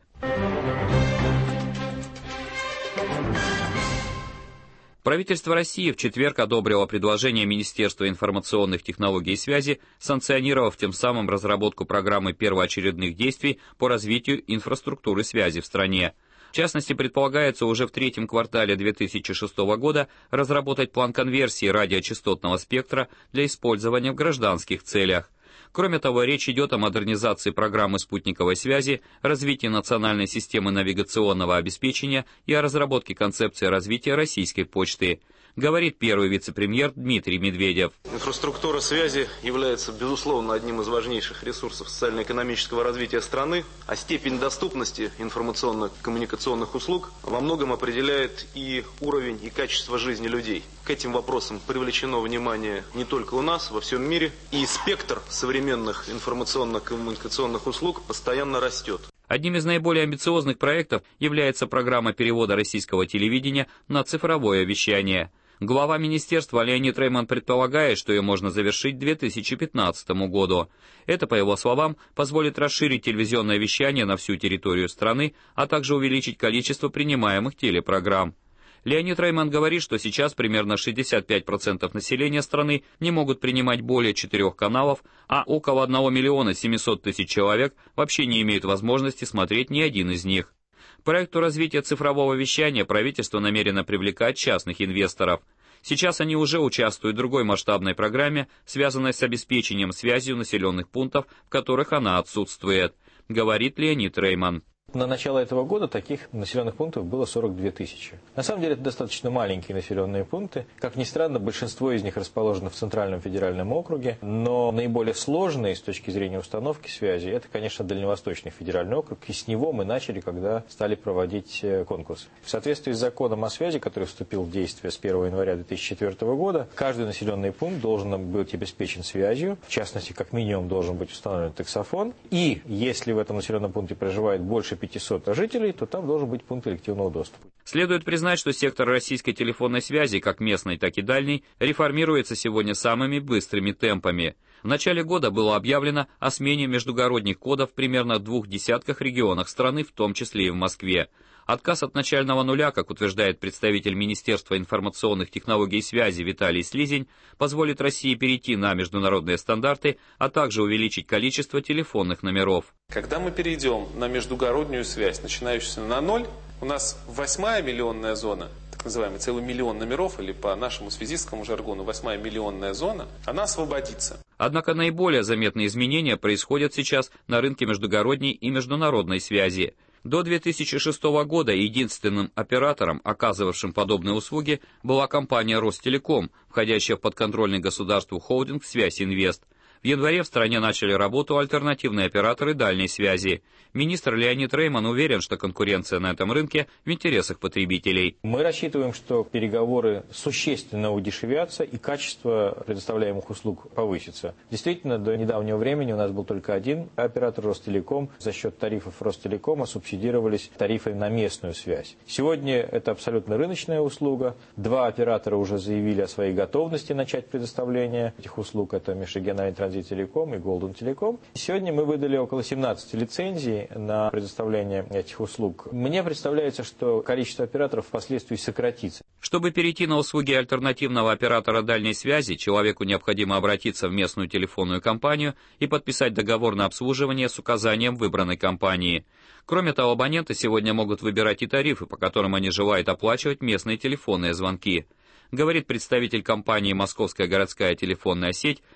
T: Правительство России в четверг одобрило предложение Министерства информационных технологий и связи, санкционировав тем самым разработку программы первоочередных действий по развитию инфраструктуры связи в стране. В частности, предполагается уже в третьем квартале две тысячи шестого года разработать план конверсии радиочастотного спектра для использования в гражданских целях. Кроме того, речь идет о модернизации программы спутниковой связи, развитии национальной системы навигационного обеспечения и о разработке концепции развития российской почты, говорит первый вице-премьер Дмитрий Медведев.
U: Инфраструктура связи является, безусловно, одним из важнейших ресурсов социально-экономического развития страны, а степень доступности информационно-коммуникационных услуг во многом определяет и уровень, и качество жизни людей. К этим вопросам привлечено внимание не только у нас, во всем мире, и спектр современных информационно-коммуникационных услуг постоянно растет.
T: Одним из наиболее амбициозных проектов является программа перевода российского телевидения на цифровое вещание. Глава министерства Леонид Рейман предполагает, что ее можно завершить к две тысячи пятнадцатому году. Это, по его словам, позволит расширить телевизионное вещание на всю территорию страны, а также увеличить количество принимаемых телепрограмм. Леонид Рейман говорит, что сейчас примерно шестьдесят пять процентов населения страны не могут принимать более четырех каналов, а около одного миллиона семисот тысяч человек вообще не имеют возможности смотреть ни один из них. К проекту развития цифрового вещания правительство намерено привлекать частных инвесторов. Сейчас они уже участвуют в другой масштабной программе, связанной с обеспечением связью населенных пунктов, в которых она отсутствует, говорит Леонид Рейман.
V: На начало этого года таких населенных пунктов было сорок две тысячи. На самом деле это достаточно маленькие населенные пункты. Как ни странно, большинство из них расположено в Центральном федеральном округе, но наиболее сложные с точки зрения установки связи, это, конечно, Дальневосточный федеральный округ, и с него мы начали, когда стали проводить конкурсы. В соответствии с законом о связи, который вступил в действие с первого января две тысячи четвёртого года, каждый населенный пункт должен быть обеспечен связью, в частности, как минимум должен быть установлен таксофон, и если в этом населенном пункте проживает больше пятисот жителей, то там должен быть пункт электронного доступа.
T: Следует признать, что сектор российской телефонной связи, как местной, так и дальней, реформируется сегодня самыми быстрыми темпами. В начале года было объявлено о смене междугородних кодов в примерно двух десятках регионах страны, в том числе и в Москве. Отказ от начального нуля, как утверждает представитель Министерства информационных технологий и связи Виталий Слизень, позволит России перейти на международные стандарты, а также увеличить количество телефонных номеров.
W: Когда мы перейдем на междугороднюю связь, начинающуюся на ноль, у нас восьмая миллионная зона, так называемый целый миллион номеров, или по нашему связистскому жаргону восьмая миллионная зона, она освободится.
T: Однако наиболее заметные изменения происходят сейчас на рынке междугородней и международной связи. До две тысячи шестого года единственным оператором, оказывавшим подобные услуги, была компания Ростелеком, входящая в подконтрольный государству холдинг «Связь Инвест». В январе в стране начали работу альтернативные операторы дальней связи. Министр Леонид Рейман уверен, что конкуренция на этом рынке в интересах потребителей.
V: Мы рассчитываем, что переговоры существенно удешевятся и качество предоставляемых услуг повысится. Действительно, до недавнего времени у нас был только один оператор Ростелеком. За счет тарифов Ростелекома субсидировались тарифы на местную связь. Сегодня это абсолютно рыночная услуга. Два оператора уже заявили о своей готовности начать предоставление этих услуг. Это Межрегиональный транзит Телеком и Голден Телеком. Сегодня мы выдали около семнадцати лицензий на предоставление этих услуг. Мне представляется, что количество операторов впоследствии сократится.
T: Чтобы перейти на услуги альтернативного оператора дальней связи, человеку необходимо обратиться в местную телефонную компанию и подписать договор на обслуживание с указанием выбранной компании. Кроме того, абоненты сегодня могут выбирать и тарифы, по которым они желают оплачивать местные телефонные звонки, говорит представитель компании «Московская городская телефонная сеть»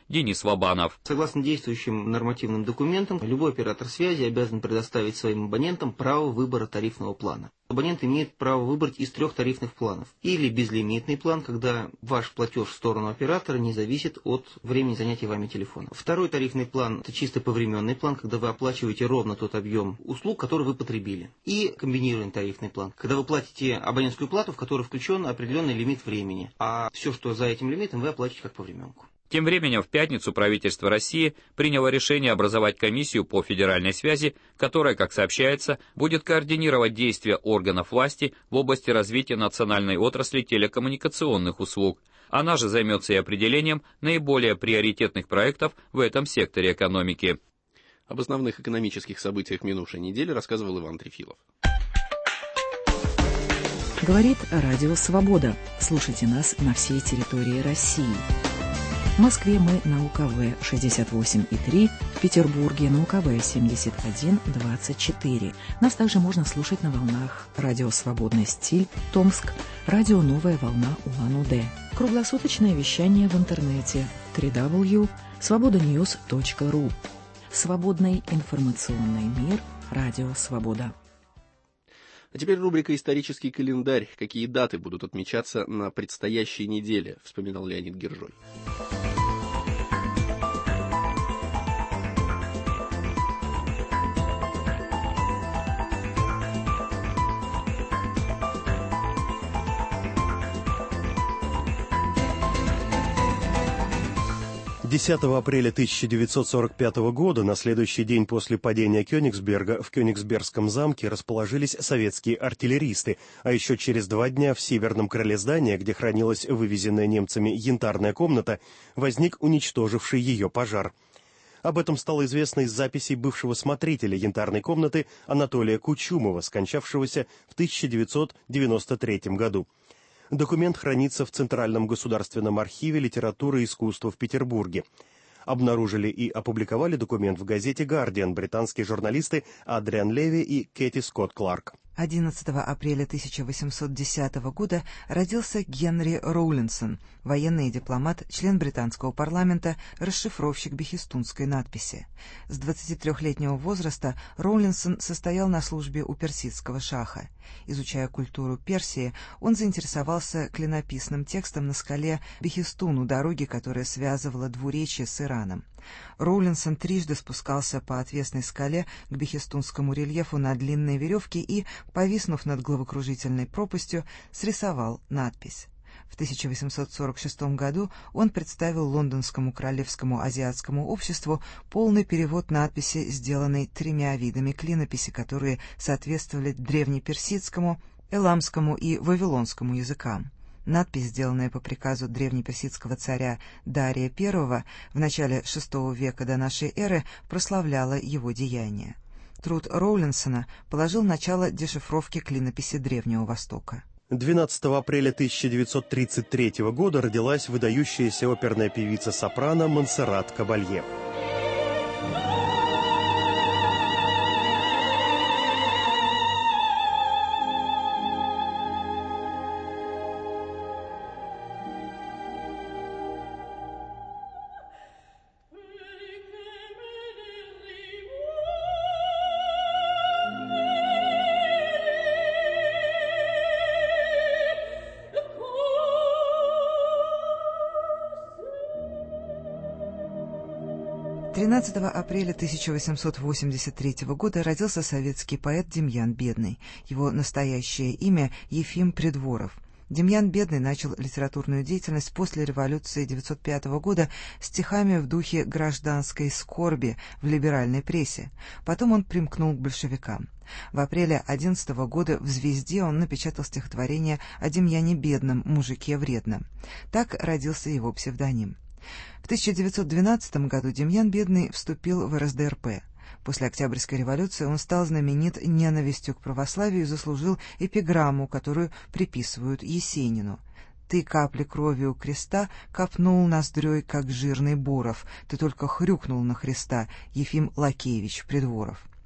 T: Денис Вабанов.
E: Согласно действующим нормативным документам, любой оператор связи обязан предоставить своим абонентам право выбора тарифного плана. Абонент имеет право выбрать из трех тарифных планов. Или безлимитный план, когда ваш платеж в сторону оператора не зависит от времени занятия вами телефона. Второй тарифный план – это чисто повременный план, когда вы оплачиваете ровно тот объем услуг, который вы потребили. И комбинированный тарифный план, когда вы платите абонентскую плату, в которой включен определенный лимит времени, а все, что за этим лимитом, вы оплачиваете как повременку.
T: Тем временем в пятницу правительство России приняло решение образовать комиссию по федеральной связи, которая, как сообщается, будет координировать действия органов власти в области развития национальной отрасли телекоммуникационных услуг. Она же займется и определением наиболее приоритетных проектов в этом секторе экономики.
B: Об основных экономических событиях минувшей недели рассказывал Иван Трефилов.
A: Говорит Радио Свобода. Слушайте нас на всей территории России. В Москве мы на У Ка Вэ шестьдесят восемь и три, в Петербурге на У Ка Вэ семьдесят один двадцать четыре. Нас также можно слушать на волнах Радио Свободный стиль, Томск, Радио Новая волна Улан-Удэ. Круглосуточное вещание в интернете дабл ю дабл ю дабл ю точка свобода ньюс точка ру. Свободный информационный мир. Радио Свобода.
B: А теперь рубрика «Исторический календарь». Какие даты будут отмечаться на предстоящей неделе, вспоминал Леонид Гержой.
G: десятого апреля тысяча девятьсот сорок пятого года, на следующий день после падения Кёнигсберга, в Кёнигсбергском замке расположились советские артиллеристы, а еще через два дня в северном крыле здания, где хранилась вывезенная немцами янтарная комната, возник уничтоживший ее пожар. Об этом стало известно из записей бывшего смотрителя янтарной комнаты Анатолия Кучумова, скончавшегося в тысяча девятьсот девяносто третьем году. Документ хранится в Центральном государственном архиве литературы и искусства в Петербурге. Обнаружили и опубликовали документ в газете «Гардиан» британские журналисты Адриан Леви и Кэти Скотт Кларк.
Q: одиннадцатого апреля тысяча восемьсот десятого года родился Генри Роулинсон, военный дипломат, член британского парламента, расшифровщик бехистунской надписи. С двадцатитрёхлетнего возраста Роулинсон состоял на службе у персидского шаха. Изучая культуру Персии, он заинтересовался клинописным текстом на скале Бехистун у дороги, которая связывала двуречье с Ираном. Роулинсон трижды спускался по отвесной скале к бехистунскому рельефу на длинной веревке и, повиснув над головокружительной пропастью, срисовал надпись. В тысяча восемьсот сорок шестом году он представил Лондонскому Королевскому азиатскому обществу полный перевод надписи, сделанной тремя видами клинописи, которые соответствовали древнеперсидскому, эламскому и вавилонскому языкам. Надпись, сделанная по приказу древнеперсидского царя Дария I в начале шестого века до нашей эры, прославляла его деяния. Труд Роулинсона положил начало дешифровке клинописи Древнего Востока.
G: двенадцатого апреля тысяча девятьсот тридцать третьего года родилась выдающаяся оперная певица-сопрано Монсеррат Кабалье.
Q: тринадцатого апреля тысяча восемьсот восемьдесят третьего года родился советский поэт Демьян Бедный. Его настоящее имя – Ефим Придворов. Демьян Бедный начал литературную деятельность после революции девятьсот пятого года стихами в духе гражданской скорби в либеральной прессе. Потом он примкнул к большевикам. В апреле одиннадцатого года в «Звезде» он напечатал стихотворение о Демьяне Бедном, мужике вредном. Так родился его псевдоним. В тысяча девятьсот двенадцатом году Демьян Бедный вступил в эр эс дэ эр пэ. После Октябрьской революции он стал знаменит ненавистью к православию и заслужил эпиграмму, которую приписывают Есенину. «Ты капли крови у креста копнул ноздрёй, как жирный Боров. Ты только хрюкнул на Христа, Ефим Лакеевич Придворов». В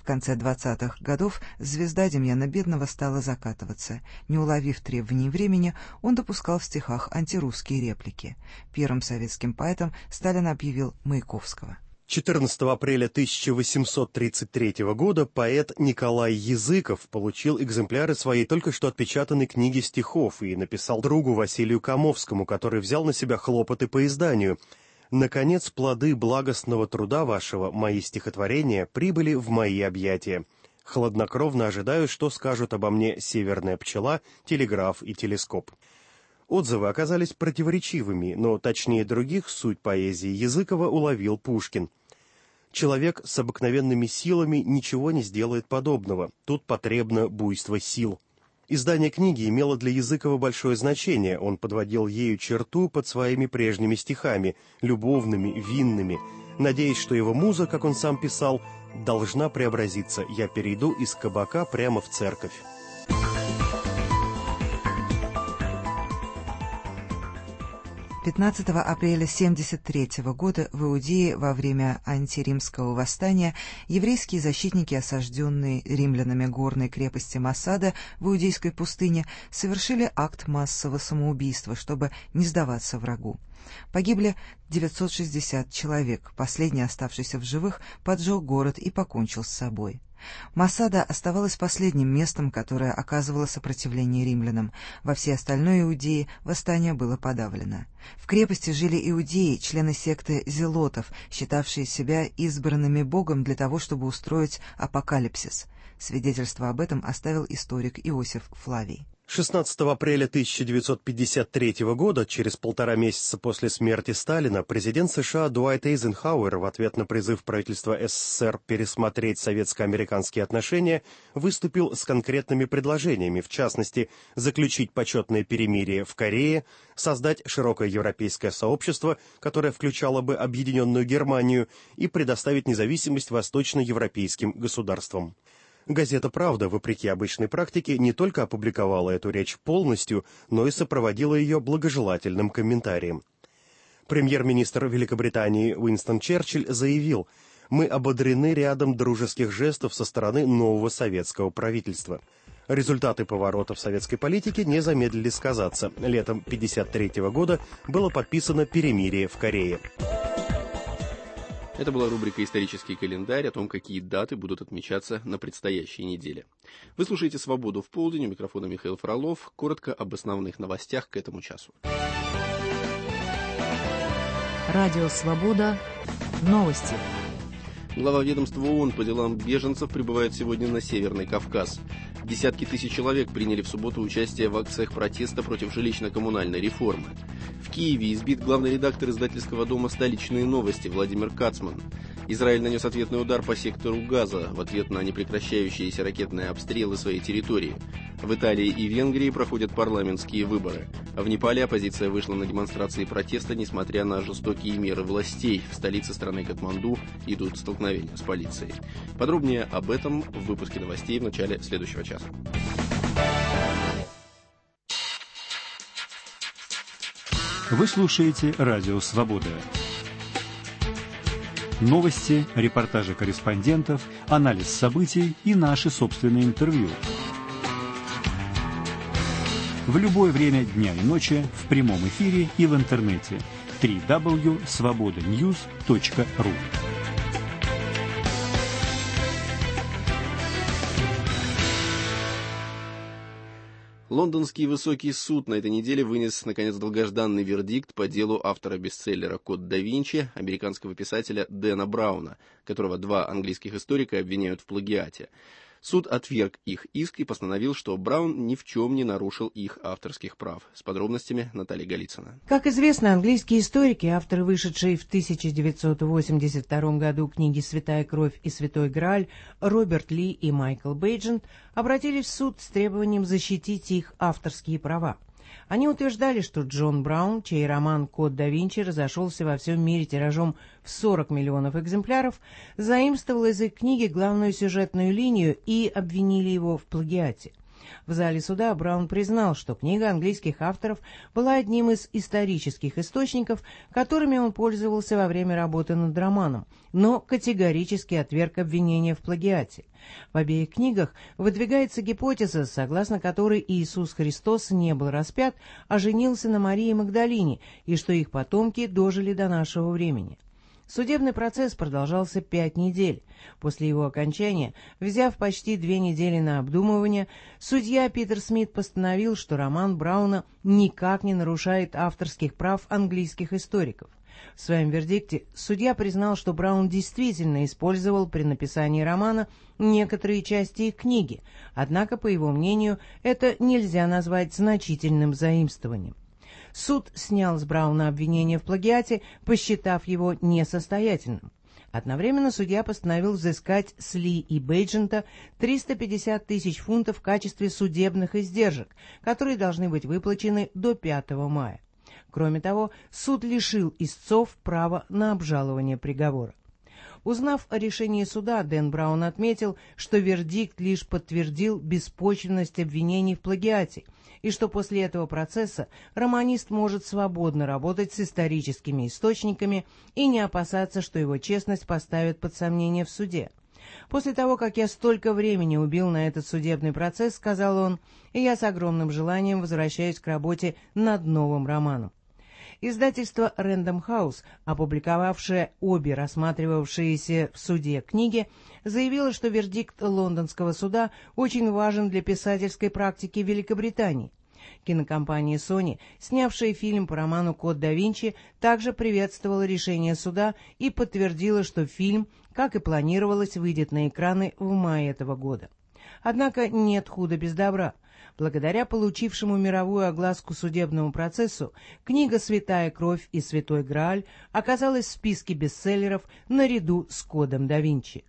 Q: конце двадцатых годов звезда Демьяна Бедного стала закатываться. Не уловив требований времени, он допускал в стихах антирусские реплики. Первым советским поэтом Сталин объявил Маяковского.
G: четырнадцатого апреля тысяча восемьсот тридцать третьего года поэт Николай Языков получил экземпляры своей только что отпечатанной книги стихов и написал другу Василию Камовскому, который взял на себя хлопоты по изданию. «Наконец, плоды благостного труда вашего, мои стихотворения, прибыли в мои объятия. Хладнокровно ожидаю, что скажут обо мне «Северная пчела», «Телеграф» и «Телескоп». Отзывы оказались противоречивыми, но точнее других суть поэзии Языкова уловил Пушкин. «Человек с обыкновенными силами ничего не сделает подобного. Тут потребно буйство сил». Издание книги имело для Языкова большое значение. Он подводил ею черту под своими прежними стихами, любовными, винными, надеясь, что его муза, как он сам писал, должна преобразиться. «Я перейду из кабака прямо в церковь».
Q: пятнадцатого апреля семьдесят третьего года в Иудее во время антиримского восстания еврейские защитники, осажденные римлянами горной крепости Масада в Иудейской пустыне, совершили акт массового самоубийства, чтобы не сдаваться врагу. Погибли девятьсот шестьдесят человек. Последний, оставшийся в живых, поджег город и покончил с собой. Масада оставалась последним местом, которое оказывало сопротивление римлянам. Во всей остальной Иудее восстание было подавлено. В крепости жили иудеи, члены секты зелотов, считавшие себя избранными Богом для того, чтобы устроить апокалипсис. Свидетельство об этом оставил историк Иосиф Флавий.
G: шестнадцатого апреля тысяча девятьсот пятьдесят третьего года, через полтора месяца после смерти Сталина, президент США Дуайт Эйзенхауэр в ответ на призыв правительства СССР пересмотреть советско-американские отношения выступил с конкретными предложениями, в частности, заключить почетное перемирие в Корее, создать широкое европейское сообщество, которое включало бы объединенную Германию, и предоставить независимость восточноевропейским государствам. Газета «Правда», вопреки обычной практике, не только опубликовала эту речь полностью, но и сопроводила ее благожелательным комментарием. Премьер-министр Великобритании Уинстон Черчилль заявил: «Мы ободрены рядом дружеских жестов со стороны нового советского правительства». Результаты поворота в советской политике не замедлили сказаться. Летом тысяча девятьсот пятьдесят третьего года было подписано перемирие в Корее.
B: Это была рубрика «Исторический календарь» о том, какие даты будут отмечаться на предстоящей неделе. Вы слушаете «Свободу в полдень», у микрофона Михаил Фролов. Коротко об основных новостях к этому часу.
A: Радио «Свобода». Новости.
B: Глава ведомства ООН по делам беженцев прибывает сегодня на Северный Кавказ. Десятки тысяч человек приняли в субботу участие в акциях протеста против жилищно-коммунальной реформы. В Киеве избит главный редактор издательского дома «Столичные новости» Владимир Кацман. Израиль нанес ответный удар по сектору Газа в ответ на непрекращающиеся ракетные обстрелы своей территории. В Италии и Венгрии проходят парламентские выборы. А в Непале оппозиция вышла на демонстрации протеста, несмотря на жестокие меры властей. В столице страны Катманду идут столкновения с полицией. Подробнее об этом в выпуске новостей в начале следующего часа.
H: Вы слушаете «Радио Свобода». Новости, репортажи корреспондентов, анализ событий и наши собственные интервью. В любое время дня и ночи, в прямом эфире и в интернете. дабл ю дабл ю дабл ю точка свобода ньюс точка ру.
B: Лондонский высокий суд на этой неделе вынес, наконец, долгожданный вердикт по делу автора бестселлера «Код да Винчи», американского писателя Дэна Брауна, которого два английских историка обвиняют в плагиате. Суд отверг их иск и постановил, что Браун ни в чем не нарушил их авторских прав. С подробностями Наталья Голицына.
I: Как известно, английские историки, авторы вышедшей в тысяча девятьсот восемьдесят втором году книги «Святая кровь» и «Святой Грааль» Роберт Ли и Майкл Бейджент, обратились в суд с требованием защитить их авторские права. Они утверждали, что Джон Браун, чей роман «Код да Винчи» разошелся во всем мире тиражом в сорок миллионов экземпляров, заимствовал из их книги главную сюжетную линию и обвинили его в плагиате. В зале суда Браун признал, что книга английских авторов была одним из исторических источников, которыми он пользовался во время работы над романом, но категорически отверг обвинения в плагиате. В обеих книгах выдвигается гипотеза, согласно которой Иисус Христос не был распят, а женился на Марии Магдалине, и что их потомки дожили до нашего времени. Судебный процесс продолжался пять недель. После его окончания, взяв почти две недели на обдумывание, судья Питер Смит постановил, что роман Брауна никак не нарушает авторских прав английских историков. В своем вердикте судья признал, что Браун действительно использовал при написании романа некоторые части их книги, однако, по его мнению, это нельзя назвать значительным заимствованием. Суд снял с Брауна обвинение в плагиате, посчитав его несостоятельным. Одновременно судья постановил взыскать с Ли и Бейджента триста пятьдесят тысяч фунтов в качестве судебных издержек, которые должны быть выплачены до пятого мая. Кроме того, суд лишил истцов права на обжалование приговора. Узнав о решении суда, Дэн Браун отметил, что вердикт лишь подтвердил беспочвенность обвинений в плагиате, и что после этого процесса романист может свободно работать с историческими источниками и не опасаться, что его честность поставят под сомнение в суде. «После того, как я столько времени убил на этот судебный процесс, — сказал он, — я с огромным желанием возвращаюсь к работе над новым романом». Издательство Random House, опубликовавшее обе рассматривавшиеся в суде книги, заявило, что вердикт лондонского суда очень важен для писательской практики Великобритании. Кинокомпания Sony, снявшая фильм по роману «Код да Винчи», также приветствовала решение суда и подтвердила, что фильм, как и планировалось, выйдет на экраны в мае этого года. Однако нет худа без добра. Благодаря получившему мировую огласку судебному процессу, книга «Святая кровь» и «Святой Грааль» оказалась в списке бестселлеров наряду с «Кодом да Винчи».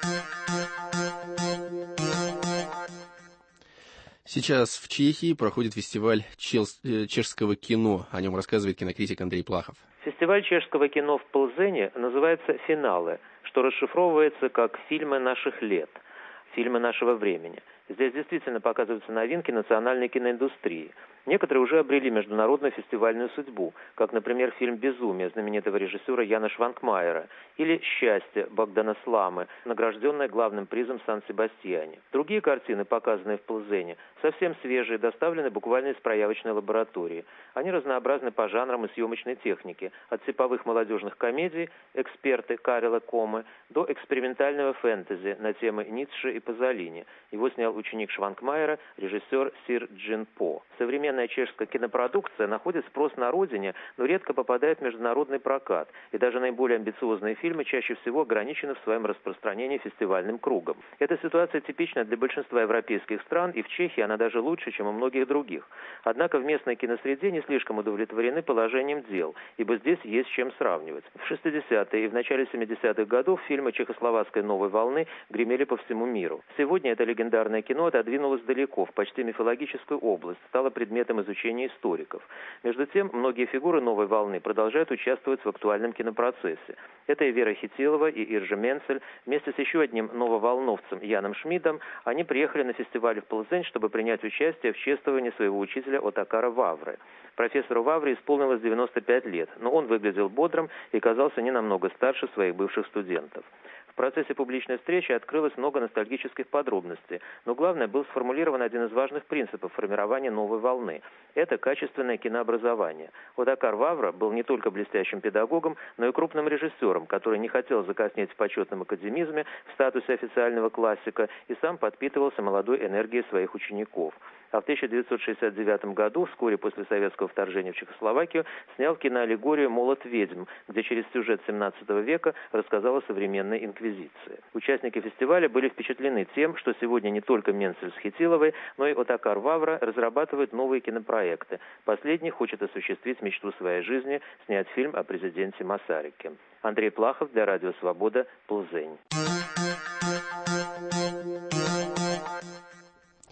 B: Сейчас в Чехии проходит фестиваль чел- чешского кино. О нем рассказывает кинокритик Андрей Плахов.
J: Фестиваль чешского кино в Плзене называется «Финалы», что расшифровывается как «фильмы наших лет», «фильмы нашего времени». Здесь действительно показываются новинки национальной киноиндустрии. Некоторые уже обрели международную фестивальную судьбу, как, например, фильм «Безумие» знаменитого режиссера Яна Шванкмайера или «Счастье» Богдана Сламы, награжденное главным призом в Сан-Себастьяне. Другие картины, показанные в Плзене, совсем свежие, доставлены буквально из проявочной лаборатории. Они разнообразны по жанрам и съемочной технике, от типовых молодежных комедий «Эксперты» Карела Комы до экспериментального фэнтези на темы Ницше и Пазолини. Его снял ученик Шванкмайера, режиссер Сир Джин По. Современная чешская кинопродукция находит спрос на родине, но редко попадает в международный прокат, и даже наиболее амбициозные фильмы чаще всего ограничены в своем распространении фестивальным кругом. Эта ситуация типична для большинства европейских стран, и в Чехии она даже лучше, чем у многих других. Однако в местной киносреде не слишком удовлетворены положением дел, ибо здесь есть с чем сравнивать. В шестидесятые и в начале семидесятых годов фильмы чехословацкой новой волны гремели по всему миру. Сегодня это легендарное кино отодвинулось далеко, в почти мифологическую область, стало предметом изучения историков. Между тем, многие фигуры новой волны продолжают участвовать в актуальном кинопроцессе. Это и Вера Хитилова, и Иржи Менцель. Вместе с еще одним нововолновцем Яном Шмидом они приехали на фестиваль в Плзень, чтобы принять участие в чествовании своего учителя Отакара Вавры. Профессору Вавре исполнилось девяносто пять лет, но он выглядел бодрым и казался не намного старше своих бывших студентов. В процессе публичной встречи открылось много ностальгических подробностей, но главное, был сформулирован один из важных принципов формирования новой волны. Это качественное кинообразование. Отакар Вавра был не только блестящим педагогом, но и крупным режиссером, который не хотел закоснеть в почетном академизме в статусе официального классика и сам подпитывался молодой энергией своих учеников. А в тысяча девятьсот шестьдесят девятом году, вскоре после советского вторжения в Чехословакию, снял киноаллегорию «Молот ведьм», где через сюжет семнадцатого века рассказал о современной инквизиции. Участники фестиваля были впечатлены тем, что сегодня не только Менцель с Хитиловой, но и Отакар Вавра разрабатывают новые кинопроекты. Последний хочет осуществить мечту своей жизни – снять фильм о президенте Масарике. Андрей Плахов для Радио Свобода, Плзень.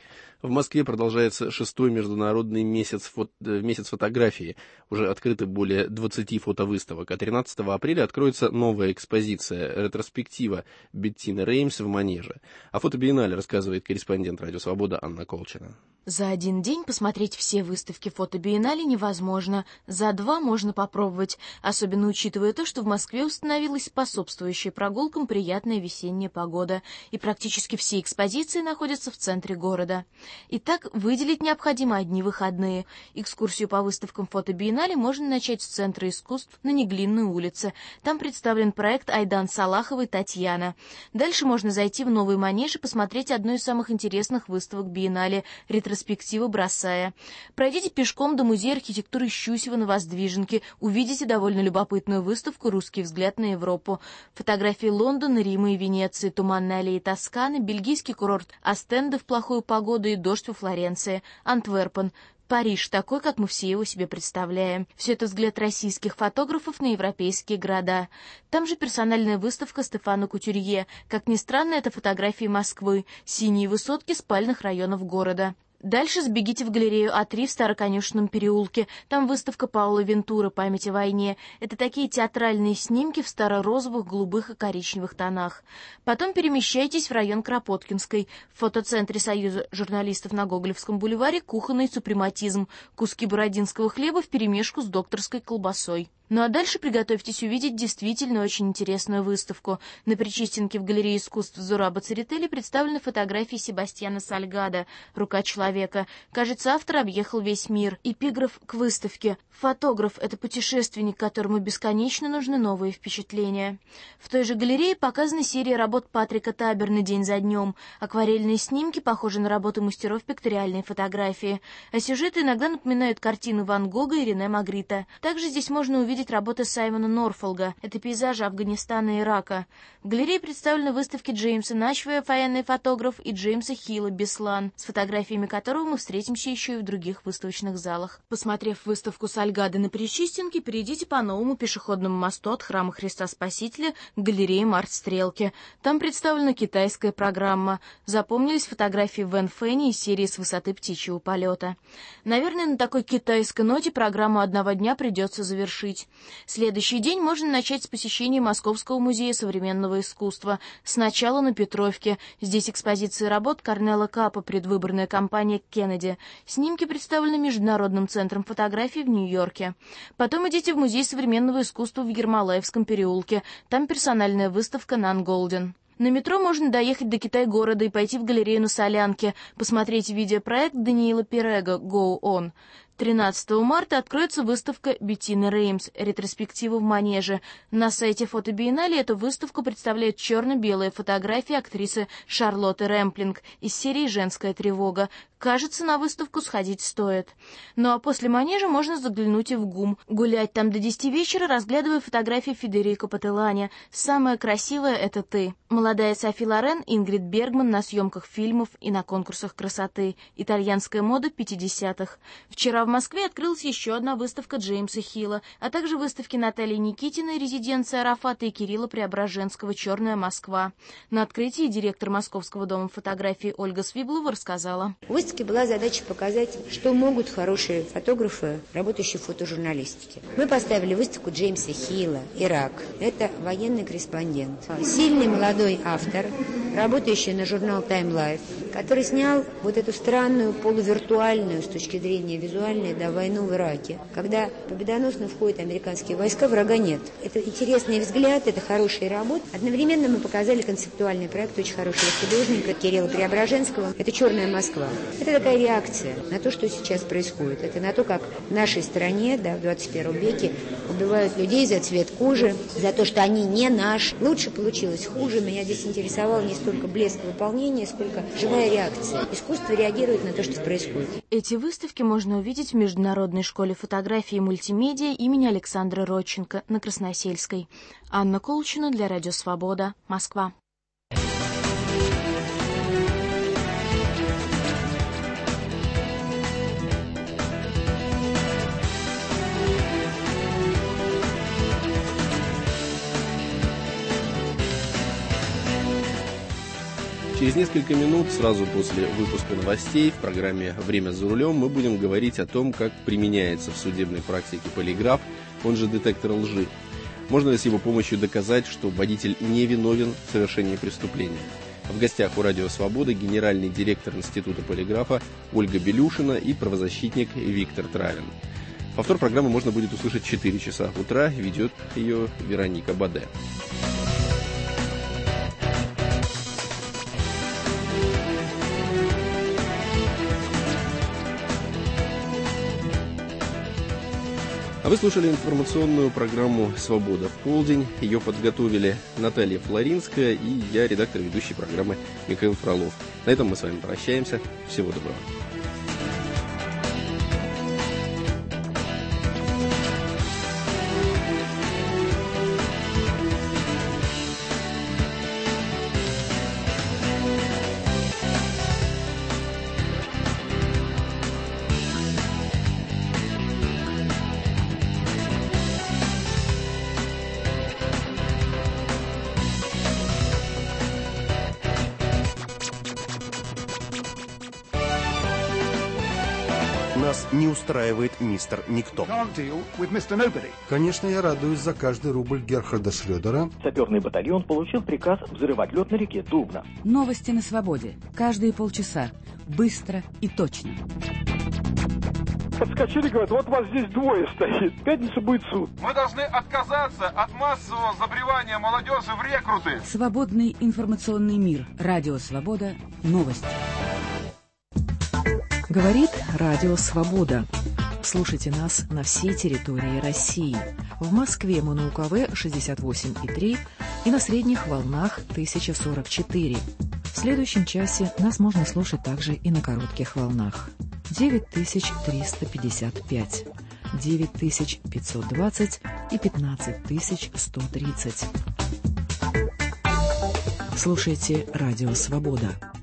B: В Москве продолжается шестой международный месяц, фото, месяц фотографии. Уже открыты более двадцати фотовыставок. А тринадцатого апреля откроется новая экспозиция «Ретроспектива» Беттины Реймс в Манеже. О фотобиеннале рассказывает корреспондент «Радио Свобода» Анна Колчина.
F: За один день посмотреть все выставки фотобиеннале невозможно. За два можно попробовать, особенно учитывая то, что в Москве установилась способствующая прогулкам приятная весенняя погода, и практически все экспозиции находятся в центре города. Итак, выделить необходимо одни выходные. Экскурсию по выставкам фотобиеннале можно начать с Центра искусств на Неглинной улице. Там представлен проект Айдан Салаховой «Татьяна». Дальше можно зайти в Новый Манеж и посмотреть одну из самых интересных выставок биеннале — ретроспективу Бросая. Пройдите пешком до Музея архитектуры Щусева на Воздвиженке, увидите довольно любопытную выставку «Русский взгляд на Европу». Фотографии Лондона, Рима и Венеции, туманные аллеи Тосканы, бельгийский курорт Остенде в плохую погоду и дождь во Флоренции, Антверпен, Париж такой, как мы все его себе представляем. Все это взгляд российских фотографов на европейские города. Там же персональная выставка Стефана Кутюрье. Как ни странно, это фотографии Москвы, синие высотки спальных районов города. Дальше сбегите в галерею А три в Староконюшенном переулке. Там выставка Паула Вентура «Память о войне». Это такие театральные снимки в старо-розовых, голубых и коричневых тонах. Потом перемещайтесь в район Кропоткинской. В фотоцентре Союза журналистов на Гоголевском бульваре кухонный супрематизм. Куски бородинского хлеба вперемешку с докторской колбасой. Ну а дальше приготовьтесь увидеть действительно очень интересную выставку. На Причистенке в галерее искусств Зураба Церетели представлены фотографии Себастьяна Сальгадо «Рука человека». Кажется, автор объехал весь мир. Эпиграф к выставке: «Фотограф — это путешественник, которому бесконечно нужны новые впечатления». В той же галерее показана серия работ Патрика Таберна «День за днем». Акварельные снимки похожи на работы мастеров пикториальной фотографии, а сюжеты иногда напоминают картины Ван Гога и Рене Магрита. Также здесь можно увидеть работы Саймона Норфолга. Это пейзажи Афганистана и Ирака. В галерее представлены выставки Джеймса Начвея «Военный фотограф» и Джеймса Хилла «Беслан», с фотографиями которого мы встретимся еще и в других выставочных залах. Посмотрев выставку Сальгадо на Причистенке, перейдите по новому пешеходному мосту от Храма Христа Спасителя к галерее Март-Стрелки. Там представлена китайская программа. Запомнились фотографии Вэн Фэнни из серии «С высоты птичьего полета». Наверное, на такой китайской ноте программу одного дня придется завершить. Следующий день можно начать с посещения Московского музея современного искусства. Сначала на Петровке. Здесь экспозиции работ Корнелла Капа «Предвыборная кампания Кеннеди». Снимки представлены Международным центром фотографий в Нью-Йорке. Потом идите в Музей современного искусства в Ермолаевском переулке. Там персональная выставка «Нан Голден». На метро можно доехать до Китай-города и пойти в галерею на Солянке, посмотреть видеопроект Даниила Пирега «Go On». тринадцатого марта откроется выставка Беттины Реймс «Ретроспектива в Манеже». На сайте фотобиеннале эту выставку представляют черно-белые фотографии актрисы Шарлотты Рэмплинг из серии «Женская тревога». Кажется, на выставку сходить стоит. Ну а после Манежа можно заглянуть и в ГУМ. Гулять там до десяти вечера, разглядывая фотографии Федерико Пателлани. «Самая красивая — это ты». Молодая Софи Лорен, Ингрид Бергман на съемках фильмов и на конкурсах красоты. Итальянская мода пятидесятых. Вчера в Москве открылась еще одна выставка Джеймса Хилла, а также выставки Натальи Никитиной «Резиденция Арафата» и Кирилла Преображенского «Черная Москва». На открытии директор Московского дома фотографии Ольга Свиблова рассказала.
K: У выставки была задача показать, что могут хорошие фотографы, работающие в фотожурналистике. Мы поставили выставку Джеймса Хилла «Ирак». Это военный корреспондент. Сильный молодой автор, работающий на журнал Time Life, который снял вот эту странную, полувиртуальную с точки зрения визуальной, да, войну в Ираке, когда победоносно входят американские войска, врага нет. Это интересный взгляд, это хорошая работа. Одновременно мы показали концептуальный проект очень хорошего художника Кирилла Преображенского. Это «Черная Москва». Это такая реакция на то, что сейчас происходит. Это на то, как в нашей стране, да, в двадцать первом веке убивают людей за цвет кожи, за то, что они не наши. Лучше получилось, хуже. Меня здесь интересовал не столько блеск выполнения, сколько живая реакция. Искусство реагирует на то, что происходит.
F: Эти выставки можно увидеть в Международной школе фотографии и мультимедиа имени Александра Родченко на Красносельской. Анна Колчина для Радио Свобода, Москва.
B: Через несколько минут, сразу после выпуска новостей, в программе «Время за рулем» мы будем говорить о том, как применяется в судебной практике полиграф, он же детектор лжи. Можно ли с его помощью доказать, что водитель не виновен в совершении преступления? В гостях у «Радио Свобода» генеральный директор Института полиграфа Ольга Белюшина и правозащитник Виктор Травин. Повтор программы можно будет услышать в четыре часа утра, ведет ее Вероника Баде. А вы слушали информационную программу «Свобода в полдень». Ее подготовили Наталья Флоринская и я, редактор ведущей программы Михаил Фролов. На этом мы с вами прощаемся. Всего доброго.
G: Нас не устраивает мистер Никто.
L: Конечно, я радуюсь за каждый рубль Герхарда Шрёдера.
N: Саперный батальон получил приказ взрывать лед на реке Дубна.
S: Новости на свободе. Каждые полчаса. Быстро и точно.
O: Подскочили, говорят, вот вас здесь двое стоит. В пятницу будет суд.
X: Мы должны отказаться от массового забревания молодежи в рекруты.
S: Свободный информационный мир. Радио Свобода. Новости.
A: Говорит Радио Свобода. Слушайте нас на всей территории России. В Москве мы на УКВ шестьдесят восемь и три и на средних волнах тысяча сорок четыре. В следующем часе нас можно слушать также и на коротких волнах. девять тысяч триста пятьдесят пять, девять тысяч пятьсот двадцать и пятнадцать тысяч сто тридцать. Слушайте Радио Свобода.